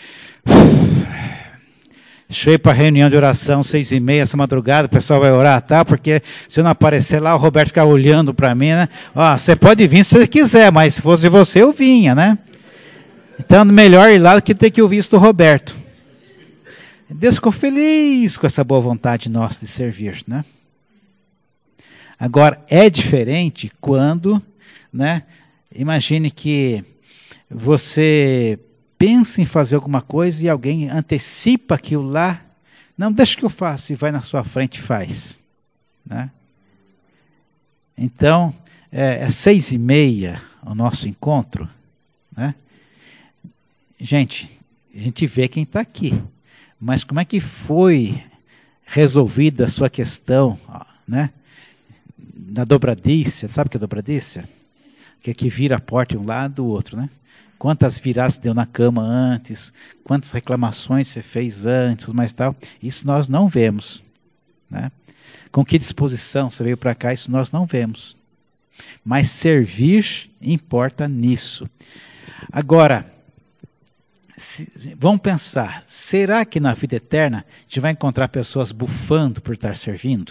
Deixa eu ir para a reunião de oração 6h30 essa madrugada, o pessoal vai orar, tá? Porque se eu não aparecer lá, o Roberto ficar olhando para mim, né? Ó, você pode vir se você quiser, mas se fosse você, eu vinha, né? Então, melhor ir lá do que ter que ouvir isso do Roberto. Deus ficou feliz com essa boa vontade nossa de servir, né? Agora, é diferente quando, né? Imagine que você pensa em fazer alguma coisa e alguém antecipa aquilo lá. Não, deixa que eu faça, e vai na sua frente e faz. Né? Então, é 6h30 o nosso encontro. Né? Gente, a gente vê quem está aqui. Mas como é que foi resolvida a sua questão, né? Na dobradiça? Sabe o que é dobradiça? Que é que vira a porta de um lado do outro, né? Quantas viradas você deu na cama antes, quantas reclamações você fez antes, mas tal. Isso nós não vemos. Né? Com que disposição você veio para cá, isso nós não vemos. Mas servir importa nisso. Agora, vamos pensar, será que na vida eterna a gente vai encontrar pessoas bufando por estar servindo?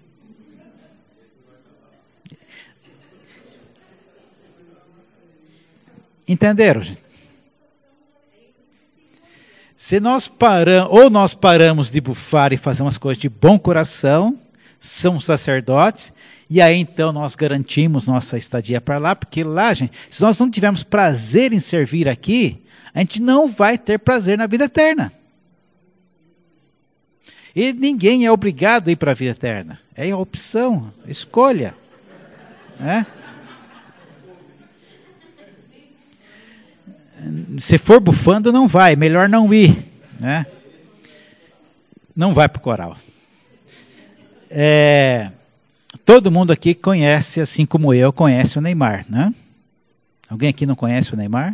Entenderam, gente? Se nós paramos de bufar e fazer umas coisas de bom coração, somos sacerdotes, e aí então nós garantimos nossa estadia para lá, porque lá, gente, se nós não tivermos prazer em servir aqui, a gente não vai ter prazer na vida eterna. E ninguém é obrigado a ir para a vida eterna. É a opção, escolha. Né? Se for bufando, não vai. Melhor não ir. Né? Não vai para o coral. Todo mundo aqui conhece, assim como eu, conhece o Neymar. Né? Alguém aqui não conhece o Neymar?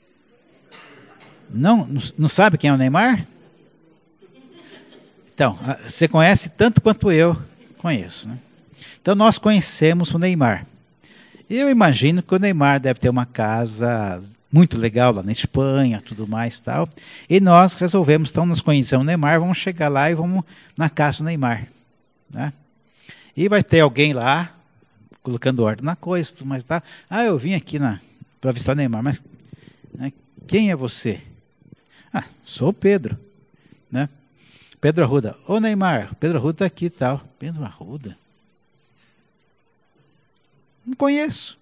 Não sabe quem é o Neymar? Então, você conhece tanto quanto eu conheço. Né? Então nós conhecemos o Neymar. Eu imagino que o Neymar deve ter uma casa muito legal lá na Espanha, tudo mais e tal. E nós resolvemos, então, nós conhecemos o Neymar, vamos chegar lá e vamos na casa do Neymar. Né? E vai ter alguém lá, colocando ordem na coisa, tudo mais e tal. Ah, eu vim aqui para avistar o Neymar, mas né, quem é você? Ah, sou o Pedro. Né? Pedro Arruda. Ô Neymar, Pedro Arruda está aqui e tal. Pedro Arruda? Não conheço.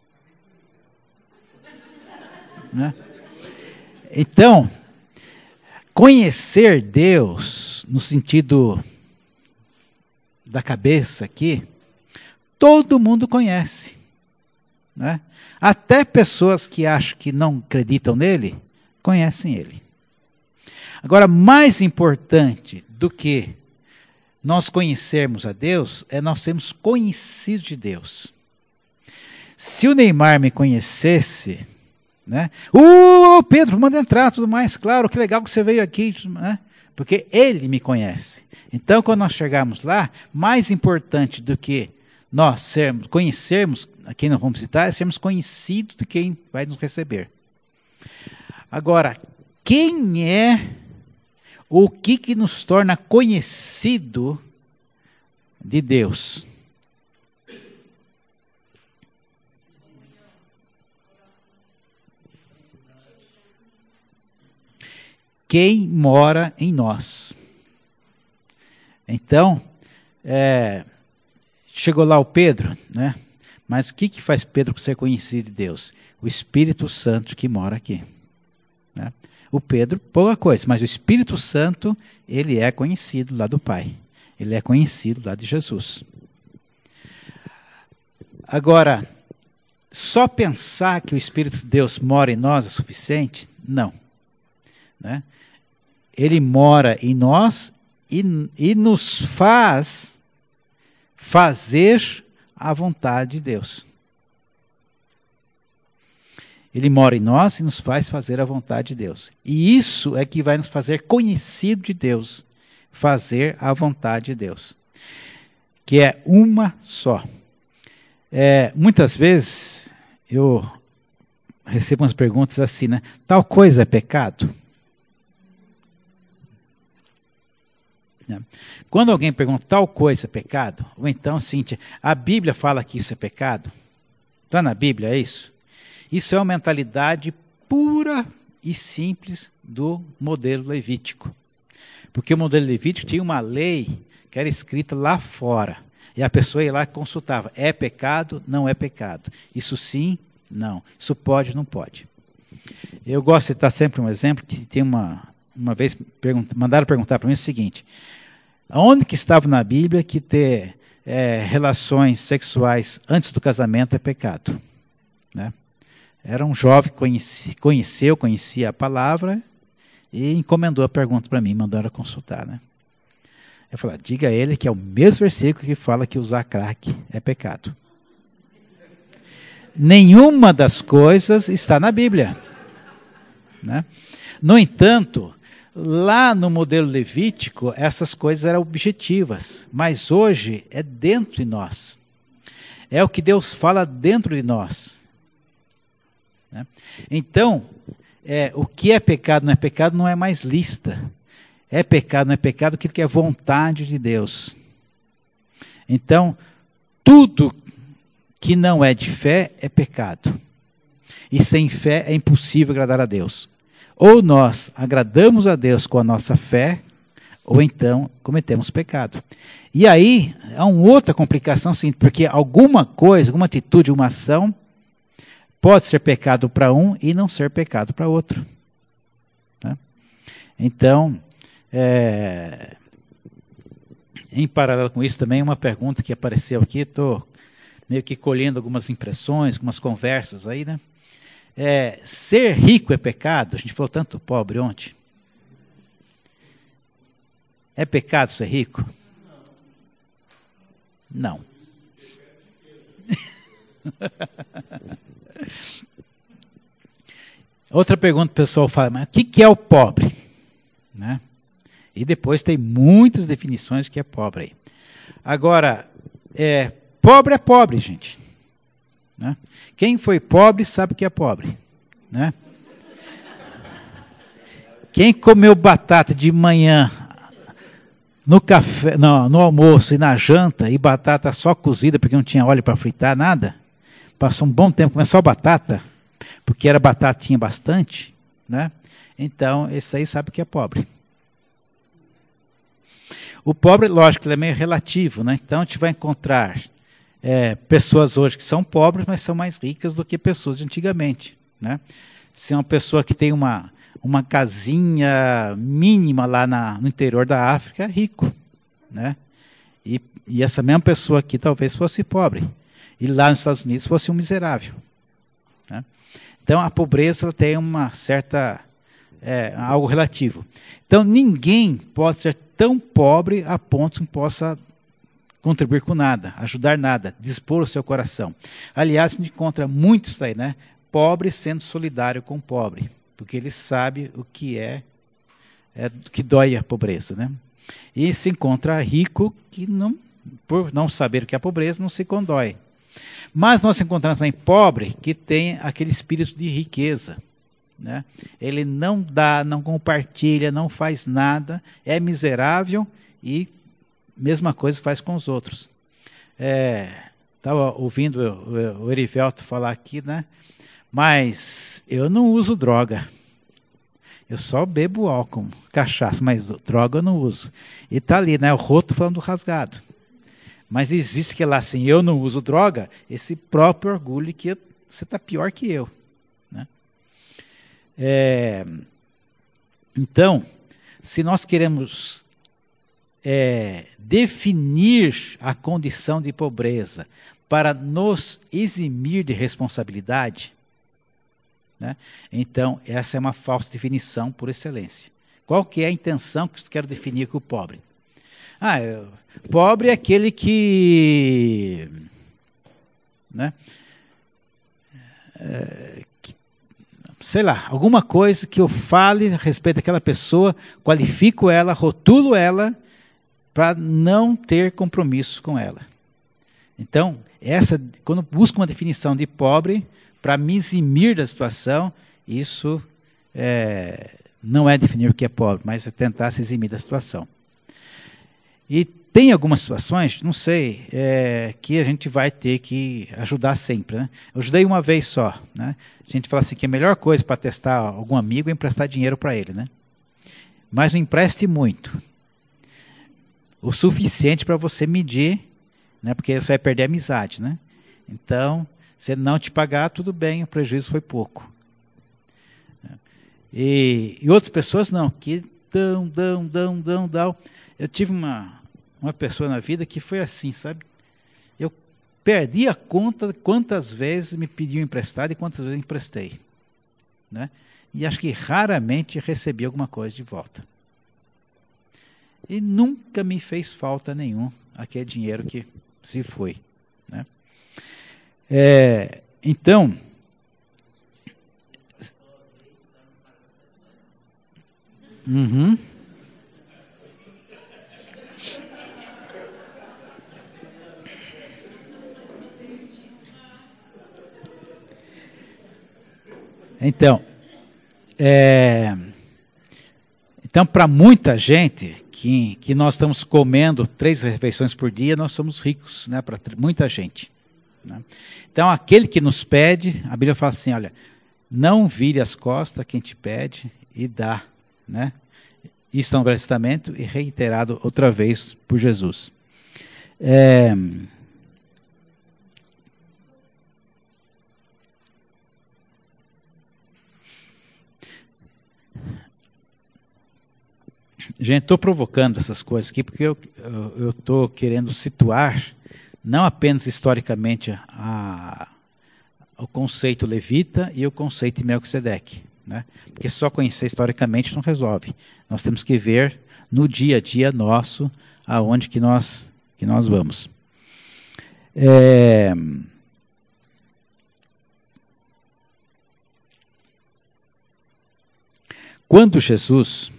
Né? Então, conhecer Deus, no sentido da cabeça aqui, todo mundo conhece. Né? Até pessoas que acham que não acreditam nele, conhecem ele. Agora, mais importante do que nós conhecermos a Deus, é nós sermos conhecidos de Deus. Se o Neymar me conhecesse, né? Pedro, manda entrar, tudo mais, claro, que legal que você veio aqui, né? Porque ele me conhece. Então, quando nós chegarmos lá, mais importante do que nós conhecermos a quem nós vamos visitar, é sermos conhecidos de quem vai nos receber. Agora, quem é, ou o que nos torna conhecido de Deus? Quem mora em nós. Então, chegou lá o Pedro, né? Mas o que faz Pedro ser conhecido de Deus? O Espírito Santo que mora aqui. Né? O Pedro, pouca coisa, mas o Espírito Santo, ele é conhecido lá do Pai. Ele é conhecido lá de Jesus. Agora, só pensar que o Espírito de Deus mora em nós é suficiente? Não. Né? Ele mora em nós e nos faz fazer a vontade de Deus. Ele mora em nós e nos faz fazer a vontade de Deus. E isso é que vai nos fazer conhecido de Deus, fazer a vontade de Deus, que é uma só. Muitas vezes eu recebo umas perguntas assim, né? Tal coisa é pecado? Quando alguém pergunta tal coisa é pecado, ou então, Cíntia, a Bíblia fala que isso é pecado? Está na Bíblia, é isso? Isso é uma mentalidade pura e simples do modelo levítico. Porque o modelo levítico tinha uma lei que era escrita lá fora. E a pessoa ia lá e consultava. É pecado? Não é pecado. Isso sim? Não. Isso pode? Não pode. Eu gosto de citar sempre um exemplo que tem uma vez mandaram perguntar para mim o seguinte: onde que estava na Bíblia que ter relações sexuais antes do casamento é pecado? Né? Era um jovem que conhecia a palavra e encomendou a pergunta para mim, mandaram consultar. Né? Eu falei, diga a ele que é o mesmo versículo que fala que usar crack é pecado. Nenhuma das coisas está na Bíblia. Né? No entanto, lá no modelo levítico, essas coisas eram objetivas, mas hoje é dentro de nós. É o que Deus fala dentro de nós. Né? Então, o que é pecado não é mais lista. É pecado, não é pecado, aquilo que é vontade de Deus. Então, tudo que não é de fé é pecado. E sem fé é impossível agradar a Deus. Ou nós agradamos a Deus com a nossa fé, ou então cometemos pecado. E aí, há uma outra complicação, sim, porque alguma coisa, alguma atitude, uma ação, pode ser pecado para um e não ser pecado para outro. Né? Então, em paralelo com isso também, uma pergunta que apareceu aqui, estou meio que colhendo algumas impressões, algumas conversas aí, né? Ser rico é pecado? A gente falou tanto pobre ontem. É pecado ser rico? Não. Outra pergunta, o pessoal fala, mas o que é o pobre? Né? E depois tem muitas definições que é pobre aí. Agora, Pobre é pobre, gente. Né? Quem foi pobre sabe que é pobre. Né? Quem comeu batata de manhã no café, no almoço e na janta, e batata só cozida porque não tinha óleo para fritar, nada, passou um bom tempo comendo só batata, porque era batatinha bastante, né? Então, esse aí sabe que é pobre. O pobre, lógico, ele é meio relativo, né? Então, a gente vai encontrar pessoas hoje que são pobres, mas são mais ricas do que pessoas de antigamente, né? Se é uma pessoa que tem uma casinha mínima lá no interior da África, é rico, né? E essa mesma pessoa aqui talvez fosse pobre, e lá nos Estados Unidos fosse um miserável, né? Então, a pobreza ela tem uma certa... algo relativo. Então, ninguém pode ser tão pobre a ponto que possa contribuir com nada, ajudar nada, dispor o seu coração. Aliás, a gente encontra muitos aí, né? Pobre sendo solidário com o pobre, porque ele sabe o que que dói a pobreza, né? E se encontra rico que, por não saber o que é a pobreza, não se condói. Mas nós encontramos também pobre que tem aquele espírito de riqueza, né? Ele não dá, não compartilha, não faz nada, é miserável e mesma coisa faz com os outros. Estava ouvindo o Erivelto falar aqui, né? Mas eu não uso droga. Eu só bebo álcool, cachaça, mas droga eu não uso. E está ali, né? O roto falando do rasgado. Mas existe que lá assim, eu não uso droga, esse próprio orgulho que você está pior que eu. Né? Então, se nós queremos definir a condição de pobreza para nos eximir de responsabilidade, né? Então, essa é uma falsa definição por excelência. Qual que é a intenção que eu quero definir com o pobre? Pobre é aquele que... Né? Sei lá, alguma coisa que eu fale a respeito daquela pessoa, qualifico ela, rotulo ela, para não ter compromisso com ela. Então, quando busco uma definição de pobre, para me eximir da situação, isso não é definir o que é pobre, mas é tentar se eximir da situação. E tem algumas situações, não sei, que a gente vai ter que ajudar sempre. Né? Eu ajudei uma vez só. Né? A gente fala assim que a melhor coisa para testar algum amigo é emprestar dinheiro para ele. Né? Mas não empreste muito. O suficiente para você medir, né? Porque você vai perder a amizade. Né? Então, se ele não te pagar, tudo bem, o prejuízo foi pouco. E outras pessoas não, que dão. Eu tive uma pessoa na vida que foi assim, sabe? Eu perdi a conta de quantas vezes me pediu emprestado e quantas vezes eu emprestei. Né? E acho que raramente recebi alguma coisa de volta. E nunca me fez falta nenhum aquele dinheiro que se foi. Né? Então... Uhum. Então, para muita gente que nós estamos comendo 3 refeições por dia, nós somos ricos, né, para muita gente. Né? Então, aquele que nos pede, a Bíblia fala assim, olha, não vire as costas a quem te pede e dá. Né? Isso está no Velho Testamento e reiterado outra vez por Jesus. Gente, estou provocando essas coisas aqui porque eu estou querendo situar, não apenas historicamente, o conceito levita e o conceito de Melquisedeque. Né? Porque só conhecer historicamente não resolve. Nós temos que ver no dia a dia nosso aonde que nós vamos. Quando Jesus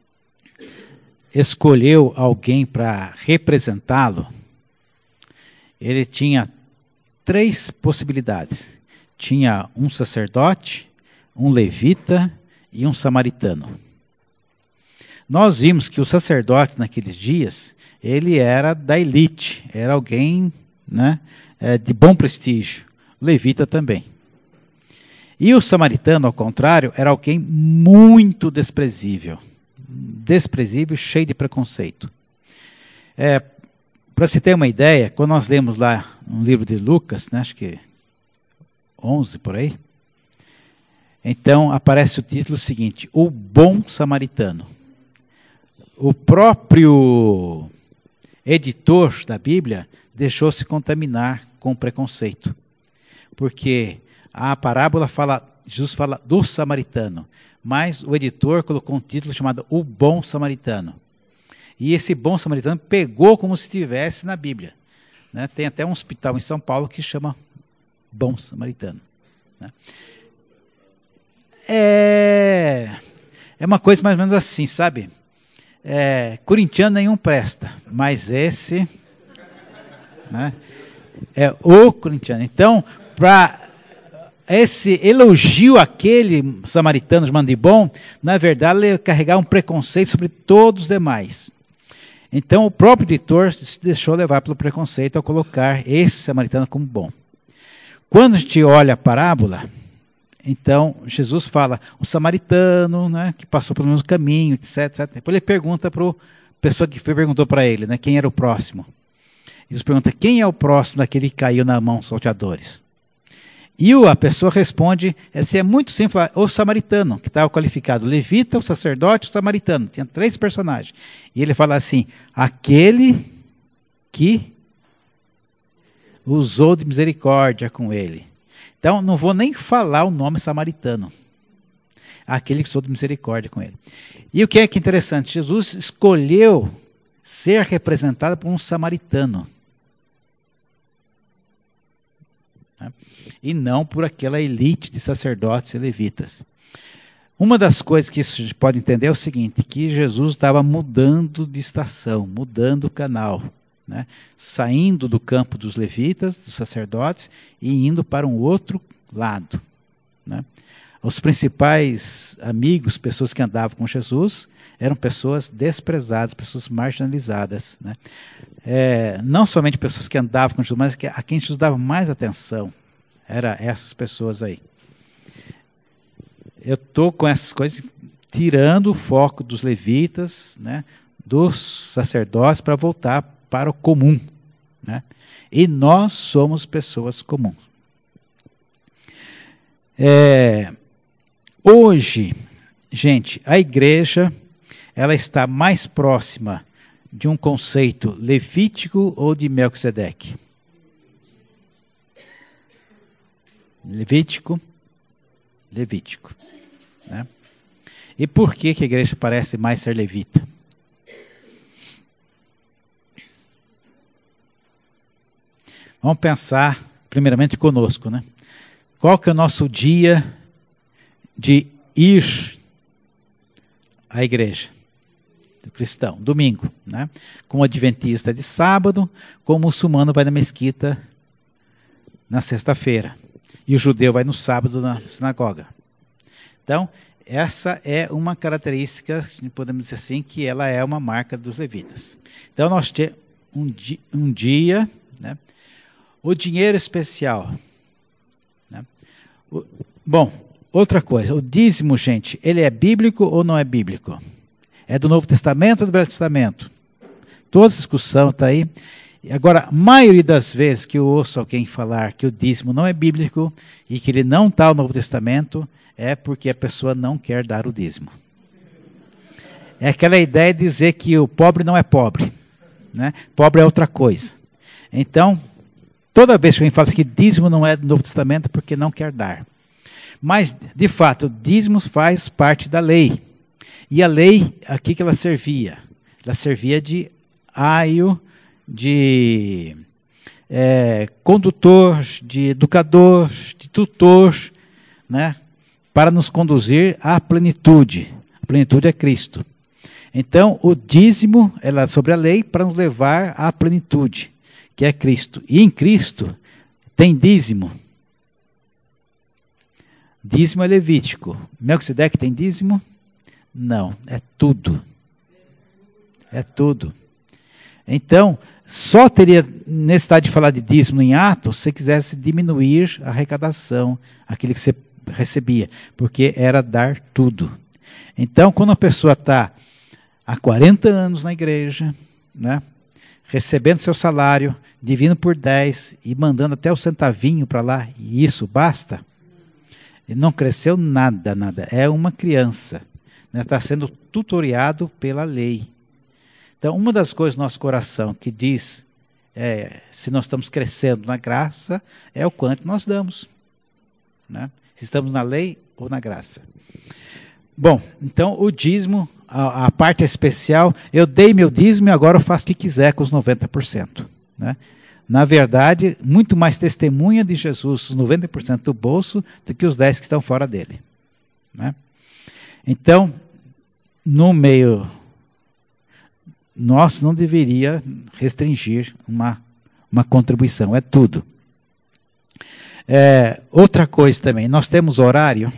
escolheu alguém para representá-lo, ele tinha 3 possibilidades. Tinha um sacerdote, um levita e um samaritano. Nós vimos que o sacerdote naqueles dias, ele era da elite, era alguém, né, de bom prestígio. O levita também. E o samaritano, ao contrário, era alguém muito desprezível. Desprezível, cheio de preconceito. Para se ter uma ideia, quando nós lemos lá no livro de Lucas, né, acho que 11 por aí, então aparece o título seguinte: O Bom Samaritano. O próprio editor da Bíblia deixou-se contaminar com preconceito. Porque a parábola Jesus fala do samaritano, mas o editor colocou um título chamado O Bom Samaritano. E esse bom samaritano pegou como se estivesse na Bíblia. Né? Tem até um hospital em São Paulo que chama Bom Samaritano. Né? É uma coisa mais ou menos assim, sabe? Corintiano nenhum presta, mas esse, né, é o corintiano. Então, para esse elogio àquele samaritano chamado de bom, na verdade, ele carregava um preconceito sobre todos os demais. Então, o próprio editor se deixou levar pelo preconceito ao colocar esse samaritano como bom. Quando a gente olha a parábola, então, Jesus fala, o samaritano, né, que passou pelo mesmo caminho, etc. Depois ele pergunta para a pessoa que perguntou para ele, né, quem era o próximo. Jesus pergunta, quem é o próximo daquele que caiu na mão dos salteadores? E a pessoa responde, é muito simples, o samaritano, que estava qualificado, o levita, o sacerdote, o samaritano. Tinha 3 personagens. E ele fala assim, aquele que usou de misericórdia com ele. Então, não vou nem falar o nome samaritano. Aquele que usou de misericórdia com ele. E o que é interessante? Jesus escolheu ser representado por um samaritano. E não por aquela elite de sacerdotes e levitas. Uma das coisas que isso a gente pode entender é o seguinte, que Jesus estava mudando de estação, mudando o canal, né? Saindo do campo dos levitas, dos sacerdotes, e indo para um outro lado. Né? Os principais amigos, pessoas que andavam com Jesus, eram pessoas desprezadas, pessoas marginalizadas. Né? Não somente pessoas que andavam com Jesus, mas a quem Jesus dava mais atenção. Eram essas pessoas aí. Eu estou com essas coisas tirando o foco dos levitas, né, dos sacerdotes, para voltar para o comum. Né? E nós somos pessoas comuns. Hoje, gente, a igreja ela está mais próxima de um conceito levítico ou de Melquisedeque? Levítico. Né? E por que a igreja parece mais ser levita? Vamos pensar primeiramente conosco, né? Qual que é o nosso dia de ir à igreja? Do cristão, domingo, né? Como adventista de sábado, como muçulmano vai na mesquita na sexta-feira. E o judeu vai no sábado na sinagoga. Então, essa é uma característica, podemos dizer assim, que ela é uma marca dos levitas. Então, nós temos um dia, né? O dinheiro especial. Né? Bom, outra coisa, o dízimo, gente, ele é bíblico ou não é bíblico? É do Novo Testamento ou do Velho Testamento? Toda essa discussão está aí. Agora, a maioria das vezes que eu ouço alguém falar que o dízimo não é bíblico e que ele não está no Novo Testamento, é porque a pessoa não quer dar o dízimo. É aquela ideia de dizer que o pobre não é pobre. Né? Pobre é outra coisa. Então, toda vez que alguém fala que dízimo não é do Novo Testamento, é porque não quer dar. Mas, de fato, o dízimo faz parte da lei. E a lei, aqui que ela servia? Ela servia de aio, de condutor, de educador, de tutor, né, para nos conduzir à plenitude. A plenitude é Cristo. Então, o dízimo ela é sobre a lei para nos levar à plenitude, que é Cristo. E em Cristo tem dízimo. Dízimo é levítico. Melquisedeque tem dízimo? Não, é tudo. É tudo. Então, só teria necessidade de falar de dízimo em Atos se quisesse diminuir a arrecadação, aquilo que você recebia, porque era dar tudo. Então, quando a pessoa está há 40 anos na igreja, né, recebendo seu salário, dividindo por 10 e mandando até o centavinho para lá, e isso basta, ele não cresceu nada, nada. É uma criança. Está sendo tutoriado pela lei. Então, uma das coisas do nosso coração que diz se nós estamos crescendo na graça é o quanto nós damos. Né? Se estamos na lei ou na graça. Bom, então o dízimo, a parte especial, eu dei meu dízimo e agora eu faço o que quiser com os 90%. Né? Na verdade, muito mais testemunha de Jesus, os 90% do bolso, do que os 10% que estão fora dele. Né? Então, no meio nosso, não deveria restringir uma contribuição, é tudo. Outra coisa também, nós temos horário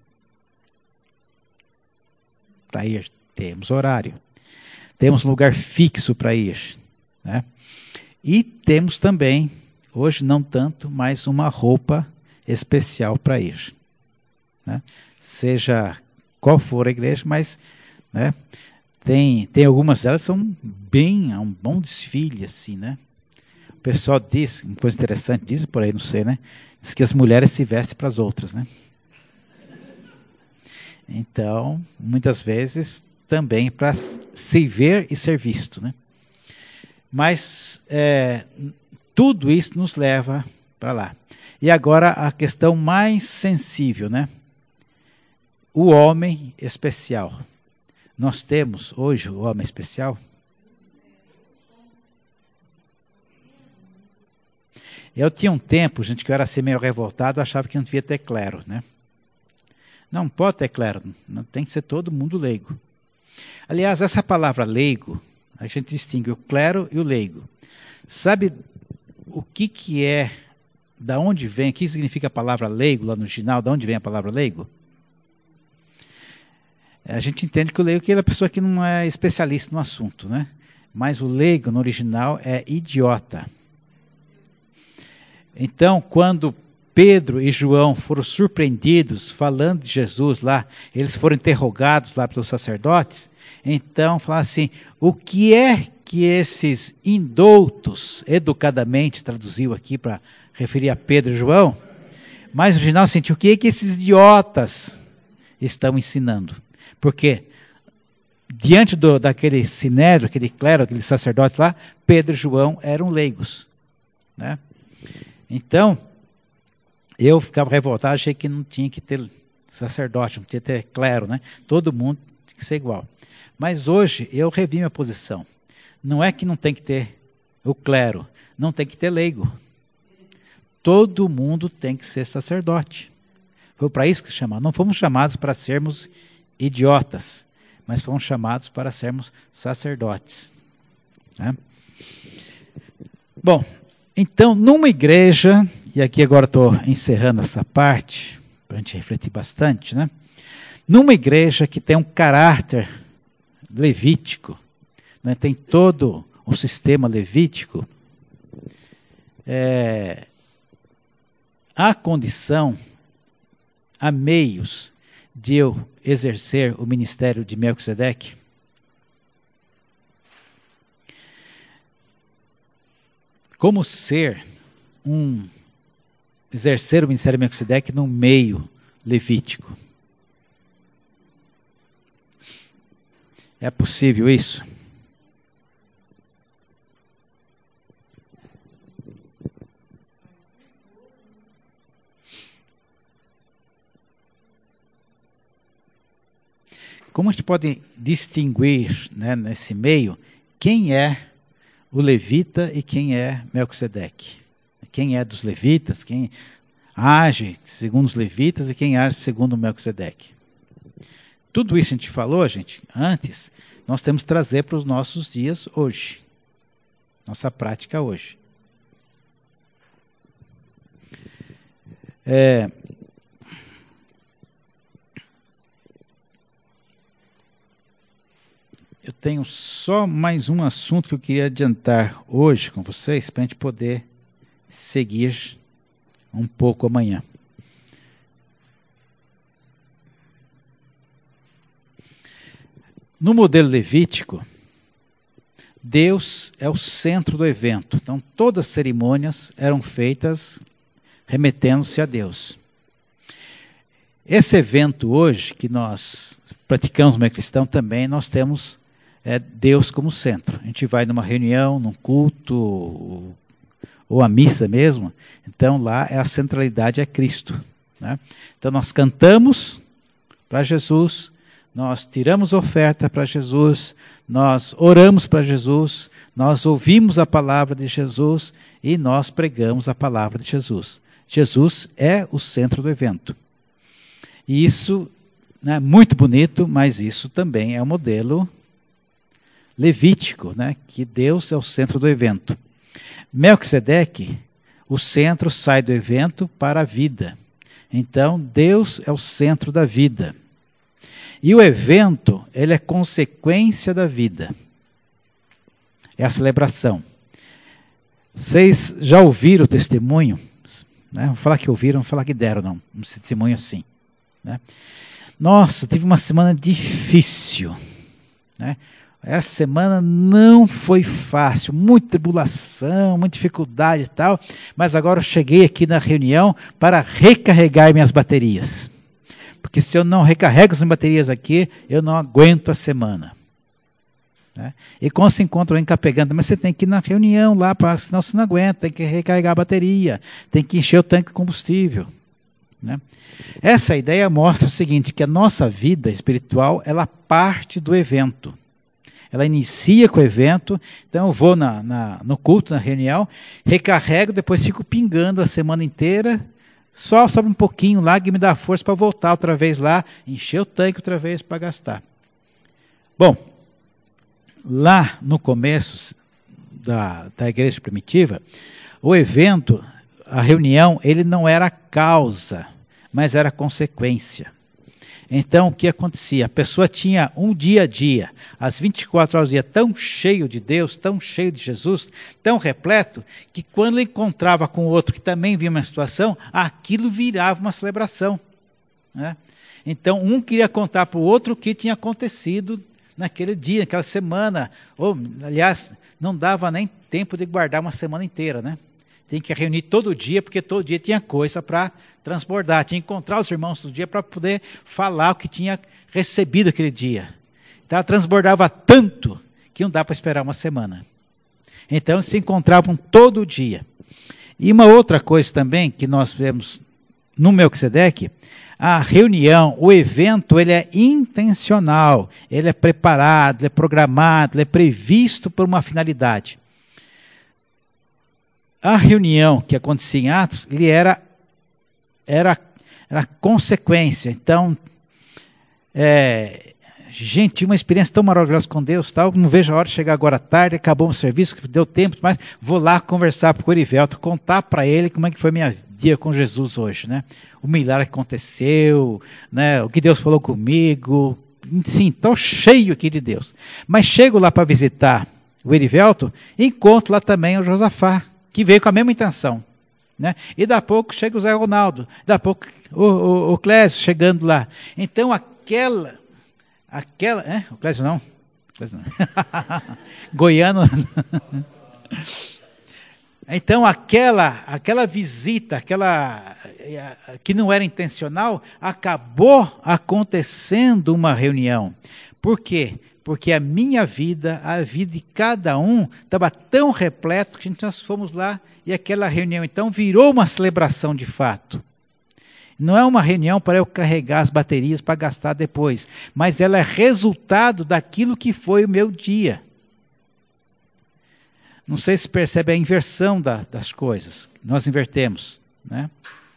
para ir, temos horário. Temos lugar fixo para ir. Né? E temos também, hoje não tanto, mas uma roupa especial para ir. Né? Seja qual for a igreja, mas né, tem algumas delas que são bem, um bom desfile, assim, né? O pessoal diz, uma coisa interessante, diz por aí, não sei, né? Diz que as mulheres se vestem para as outras, né? Então, muitas vezes, também para se ver e ser visto, né? Mas tudo isso nos leva para lá. E agora a questão mais sensível, né? O homem especial. Nós temos hoje o homem especial? Eu tinha um tempo, gente, que eu era assim meio revoltado, achava que não devia ter clero, né? Não pode ter clero, não tem que ser todo mundo leigo. Aliás, essa palavra leigo, a gente distingue o clero e o leigo. Sabe o que é, da onde vem, o que significa a palavra leigo lá no original, da onde vem a palavra leigo? A gente entende que o leigo é a pessoa que não é especialista no assunto, né? Mas o leigo no original é idiota. Então, quando Pedro e João foram surpreendidos falando de Jesus lá, eles foram interrogados lá pelos sacerdotes, então falaram assim, o que é que esses indoutos, educadamente traduziu aqui para referir a Pedro e João, mas no original sentiu, o que é que esses idiotas estão ensinando? Porque diante daquele sinédrio, aquele clero, aqueles sacerdotes lá, Pedro e João eram leigos. Né? Então, eu ficava revoltado, achei que não tinha que ter sacerdote, não tinha que ter clero, né? Todo mundo tinha que ser igual. Mas hoje eu revi minha posição. Não é que não tem que ter o clero, não tem que ter leigo. Todo mundo tem que ser sacerdote. Foi para isso que chamamos. Não fomos chamados para sermos idiotas, mas fomos chamados para sermos sacerdotes. Né? Bom, então, numa igreja, e aqui agora estou encerrando essa parte, para a gente refletir bastante, né? Numa igreja que tem um caráter levítico, né? Tem todo o sistema levítico, há condição, há meios de eu exercer o ministério de Melquisedeque? Como exercer o ministério de Melquisedeque no meio levítico? É possível isso? Como a gente pode distinguir, né, nesse meio, quem é o levita e quem é Melquisedeque? Quem é dos levitas, quem age segundo os levitas e quem age segundo Melquisedeque? Tudo isso a gente falou, gente, antes, nós temos que trazer para os nossos dias hoje. Nossa prática hoje. Eu tenho só mais um assunto que eu queria adiantar hoje com vocês, para a gente poder seguir um pouco amanhã. No modelo levítico, Deus é o centro do evento. Então, todas as cerimônias eram feitas remetendo-se a Deus. Esse evento hoje, que nós praticamos no meio cristão também, nós temos Deus como centro. A gente vai numa reunião, num culto, ou a missa mesmo, então lá a centralidade é Cristo, né? Então nós cantamos para Jesus, nós tiramos oferta para Jesus, nós oramos para Jesus, nós ouvimos a palavra de Jesus e nós pregamos a palavra de Jesus. Jesus é o centro do evento. E isso é muito bonito, mas isso também é um modelo levítico, né? Que Deus é o centro do evento. Melquisedeque, o centro sai do evento para a vida. Então, Deus é o centro da vida. E o evento, ele é consequência da vida. É a celebração. Vocês já ouviram o testemunho? Né? Vou falar que ouviram, não vou falar que deram, não. Um testemunho assim. Né? Nossa, tive uma semana difícil. Né? Essa semana não foi fácil, muita tribulação, muita dificuldade e tal, mas agora eu cheguei aqui na reunião para recarregar minhas baterias. Porque se eu não recarrego as baterias aqui, eu não aguento a semana. Né? E quando se encontra alguém pegando, mas você tem que ir na reunião lá, senão você não aguenta, tem que recarregar a bateria, tem que encher o tanque de combustível. Né? Essa ideia mostra o seguinte, que a nossa vida espiritual, ela parte do evento. Ela inicia com o evento, então eu vou no culto, na reunião, recarrego, depois fico pingando a semana inteira, só sobe um pouquinho lá que me dá força para voltar outra vez lá, encher o tanque outra vez para gastar. Bom, lá no começo da igreja primitiva, o evento, a reunião, ele não era a causa, mas era a consequência. Então, o que acontecia? A pessoa tinha um dia a dia, as 24 horas do dia, tão cheio de Deus, tão cheio de Jesus, tão repleto, que quando ele encontrava com o outro que também via uma situação, aquilo virava uma celebração. Né? Então, um queria contar para o outro o que tinha acontecido naquele dia, naquela semana. Ou, aliás, não dava nem tempo de guardar uma semana inteira, né? Tem que reunir todo dia, porque todo dia tinha coisa para transbordar. Tinha que encontrar os irmãos todo dia para poder falar o que tinha recebido aquele dia. Então, transbordava tanto que não dá para esperar uma semana. Então, se encontravam todo dia. E uma outra coisa também que nós vemos no Melquisedeque, a reunião, o evento, ele é intencional, ele é preparado, ele é programado, ele é previsto por uma finalidade. A reunião que acontecia em Atos, ele era consequência. Então, gente, tinha uma experiência tão maravilhosa com Deus, tal, não vejo a hora de chegar agora à tarde, acabou o serviço, deu tempo, mas vou lá conversar com o Erivelto, contar para ele como é que foi minha dia com Jesus hoje, né? O milagre que aconteceu, né? O que Deus falou comigo, sim, estou cheio aqui de Deus. Mas chego lá para visitar o Erivelto, e encontro lá também o Josafá, que veio com a mesma intenção. Né? E daqui a pouco chega o Zé Ronaldo, daqui a pouco o Clésio chegando lá. Então o Clésio não, Goiano. Então aquela visita, que não era intencional, acabou acontecendo uma reunião. Por quê? Porque a minha vida, a vida de cada um, estava tão repleto que nós fomos lá e aquela reunião, então, virou uma celebração de fato. Não é uma reunião para eu carregar as baterias para gastar depois, mas ela é resultado daquilo que foi o meu dia. Não sei se percebe a inversão das coisas. Nós invertemos. Né?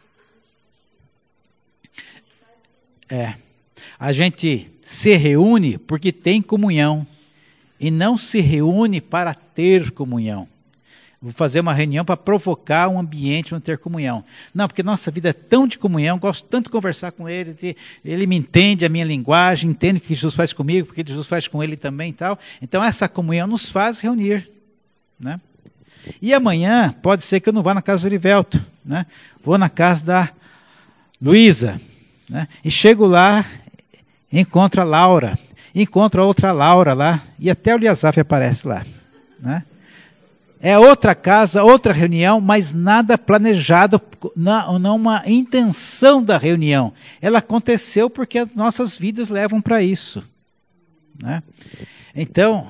A gente se reúne porque tem comunhão e não se reúne para ter comunhão. Vou fazer uma reunião para provocar um ambiente, não ter comunhão. Não, porque nossa vida é tão de comunhão, gosto tanto de conversar com ele, ele me entende a minha linguagem, entende o que Jesus faz comigo, porque Jesus faz com ele também e tal. Então essa comunhão nos faz reunir, né? E amanhã pode ser que eu não vá na casa do Erivelto, né? Vou na casa da Luísa, né? E chego lá, encontro a Laura, encontro a outra Laura lá, e até o Liasaf aparece lá, né? É outra casa, outra reunião, mas nada planejado, não uma intenção da reunião. Ela aconteceu porque as nossas vidas levam para isso, né? Então,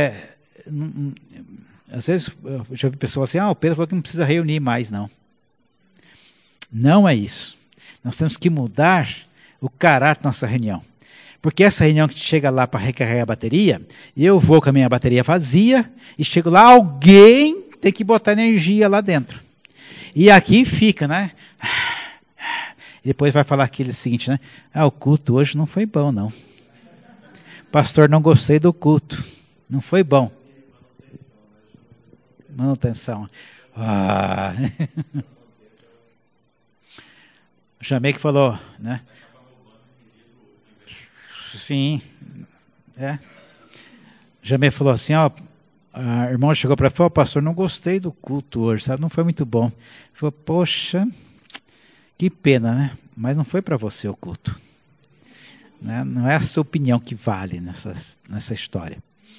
às vezes eu já ouvi pessoas assim, o Pedro falou que não precisa reunir mais, não. Não é isso. Nós temos que mudar o caráter da nossa reunião. Porque essa reunião que chega lá para recarregar a bateria, eu vou com a minha bateria vazia, e chego lá, alguém tem que botar energia lá dentro. E aqui fica, né? E depois vai falar aquele seguinte, né? O culto hoje não foi bom, não. Pastor, não gostei do culto. Não foi bom. Manutenção. Jamei que falou, né? Sim. Jamei falou assim, a irmã chegou para mim e falou, pastor, não gostei do culto hoje, sabe? Não foi muito bom. Ele falou, poxa, que pena, né? Mas não foi para você o culto. Né? Não é a sua opinião que vale nessa história.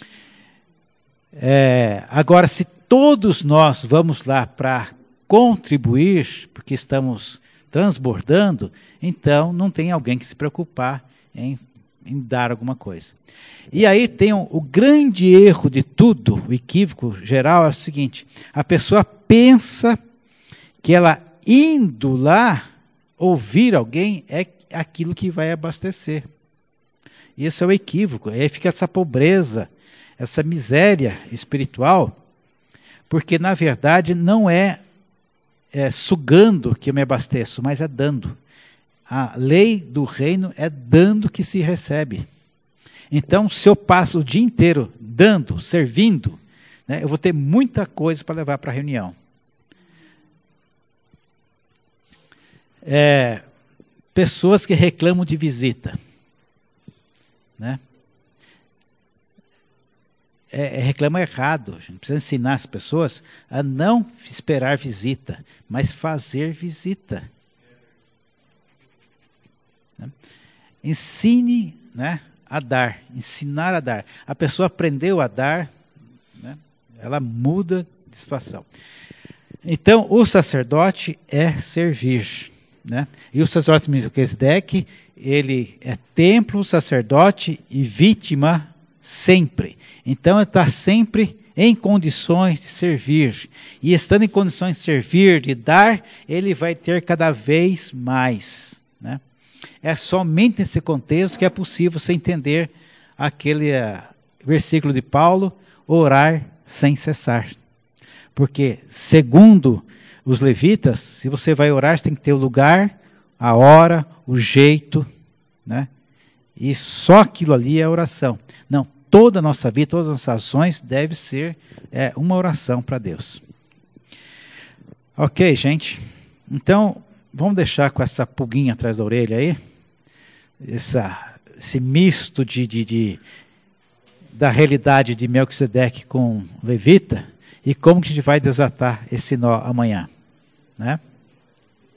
Agora, se todos nós vamos lá para contribuir, porque estamos transbordando, então não tem alguém que se preocupar em dar alguma coisa. E aí tem o grande erro de tudo, o equívoco geral é o seguinte, a pessoa pensa que ela indo lá ouvir alguém é aquilo que vai abastecer. Isso é o equívoco, aí fica essa pobreza, essa miséria espiritual, porque na verdade não é sugando que eu me abasteço, mas é dando. A lei do reino é dando que se recebe. Então, se eu passo o dia inteiro dando, servindo, né, eu vou ter muita coisa para levar para a reunião. Pessoas que reclamam de visita. Né? Reclama errado. A gente precisa ensinar as pessoas a não esperar visita, mas fazer visita. Né? Ensine, né, a dar, ensinar a dar. A pessoa aprendeu a dar, né, ela muda de situação. Então, o sacerdote é servir. Né? E o sacerdote Melquisedeque, ele é templo, sacerdote e vítima sempre. Então, ele está sempre em condições de servir. E estando em condições de servir, de dar, ele vai ter cada vez mais. Né? É somente nesse contexto que é possível você entender aquele versículo de Paulo, orar sem cessar. Porque, segundo os levitas, se você vai orar, você tem que ter o lugar, a hora, o jeito, né? E só aquilo ali é oração. Não, toda a nossa vida, todas as nossas ações devem ser uma oração para Deus. Ok, gente? Então, vamos deixar com essa pulguinha atrás da orelha aí, esse misto da realidade de Melquisedeque com Levita, e como que a gente vai desatar esse nó amanhã, né?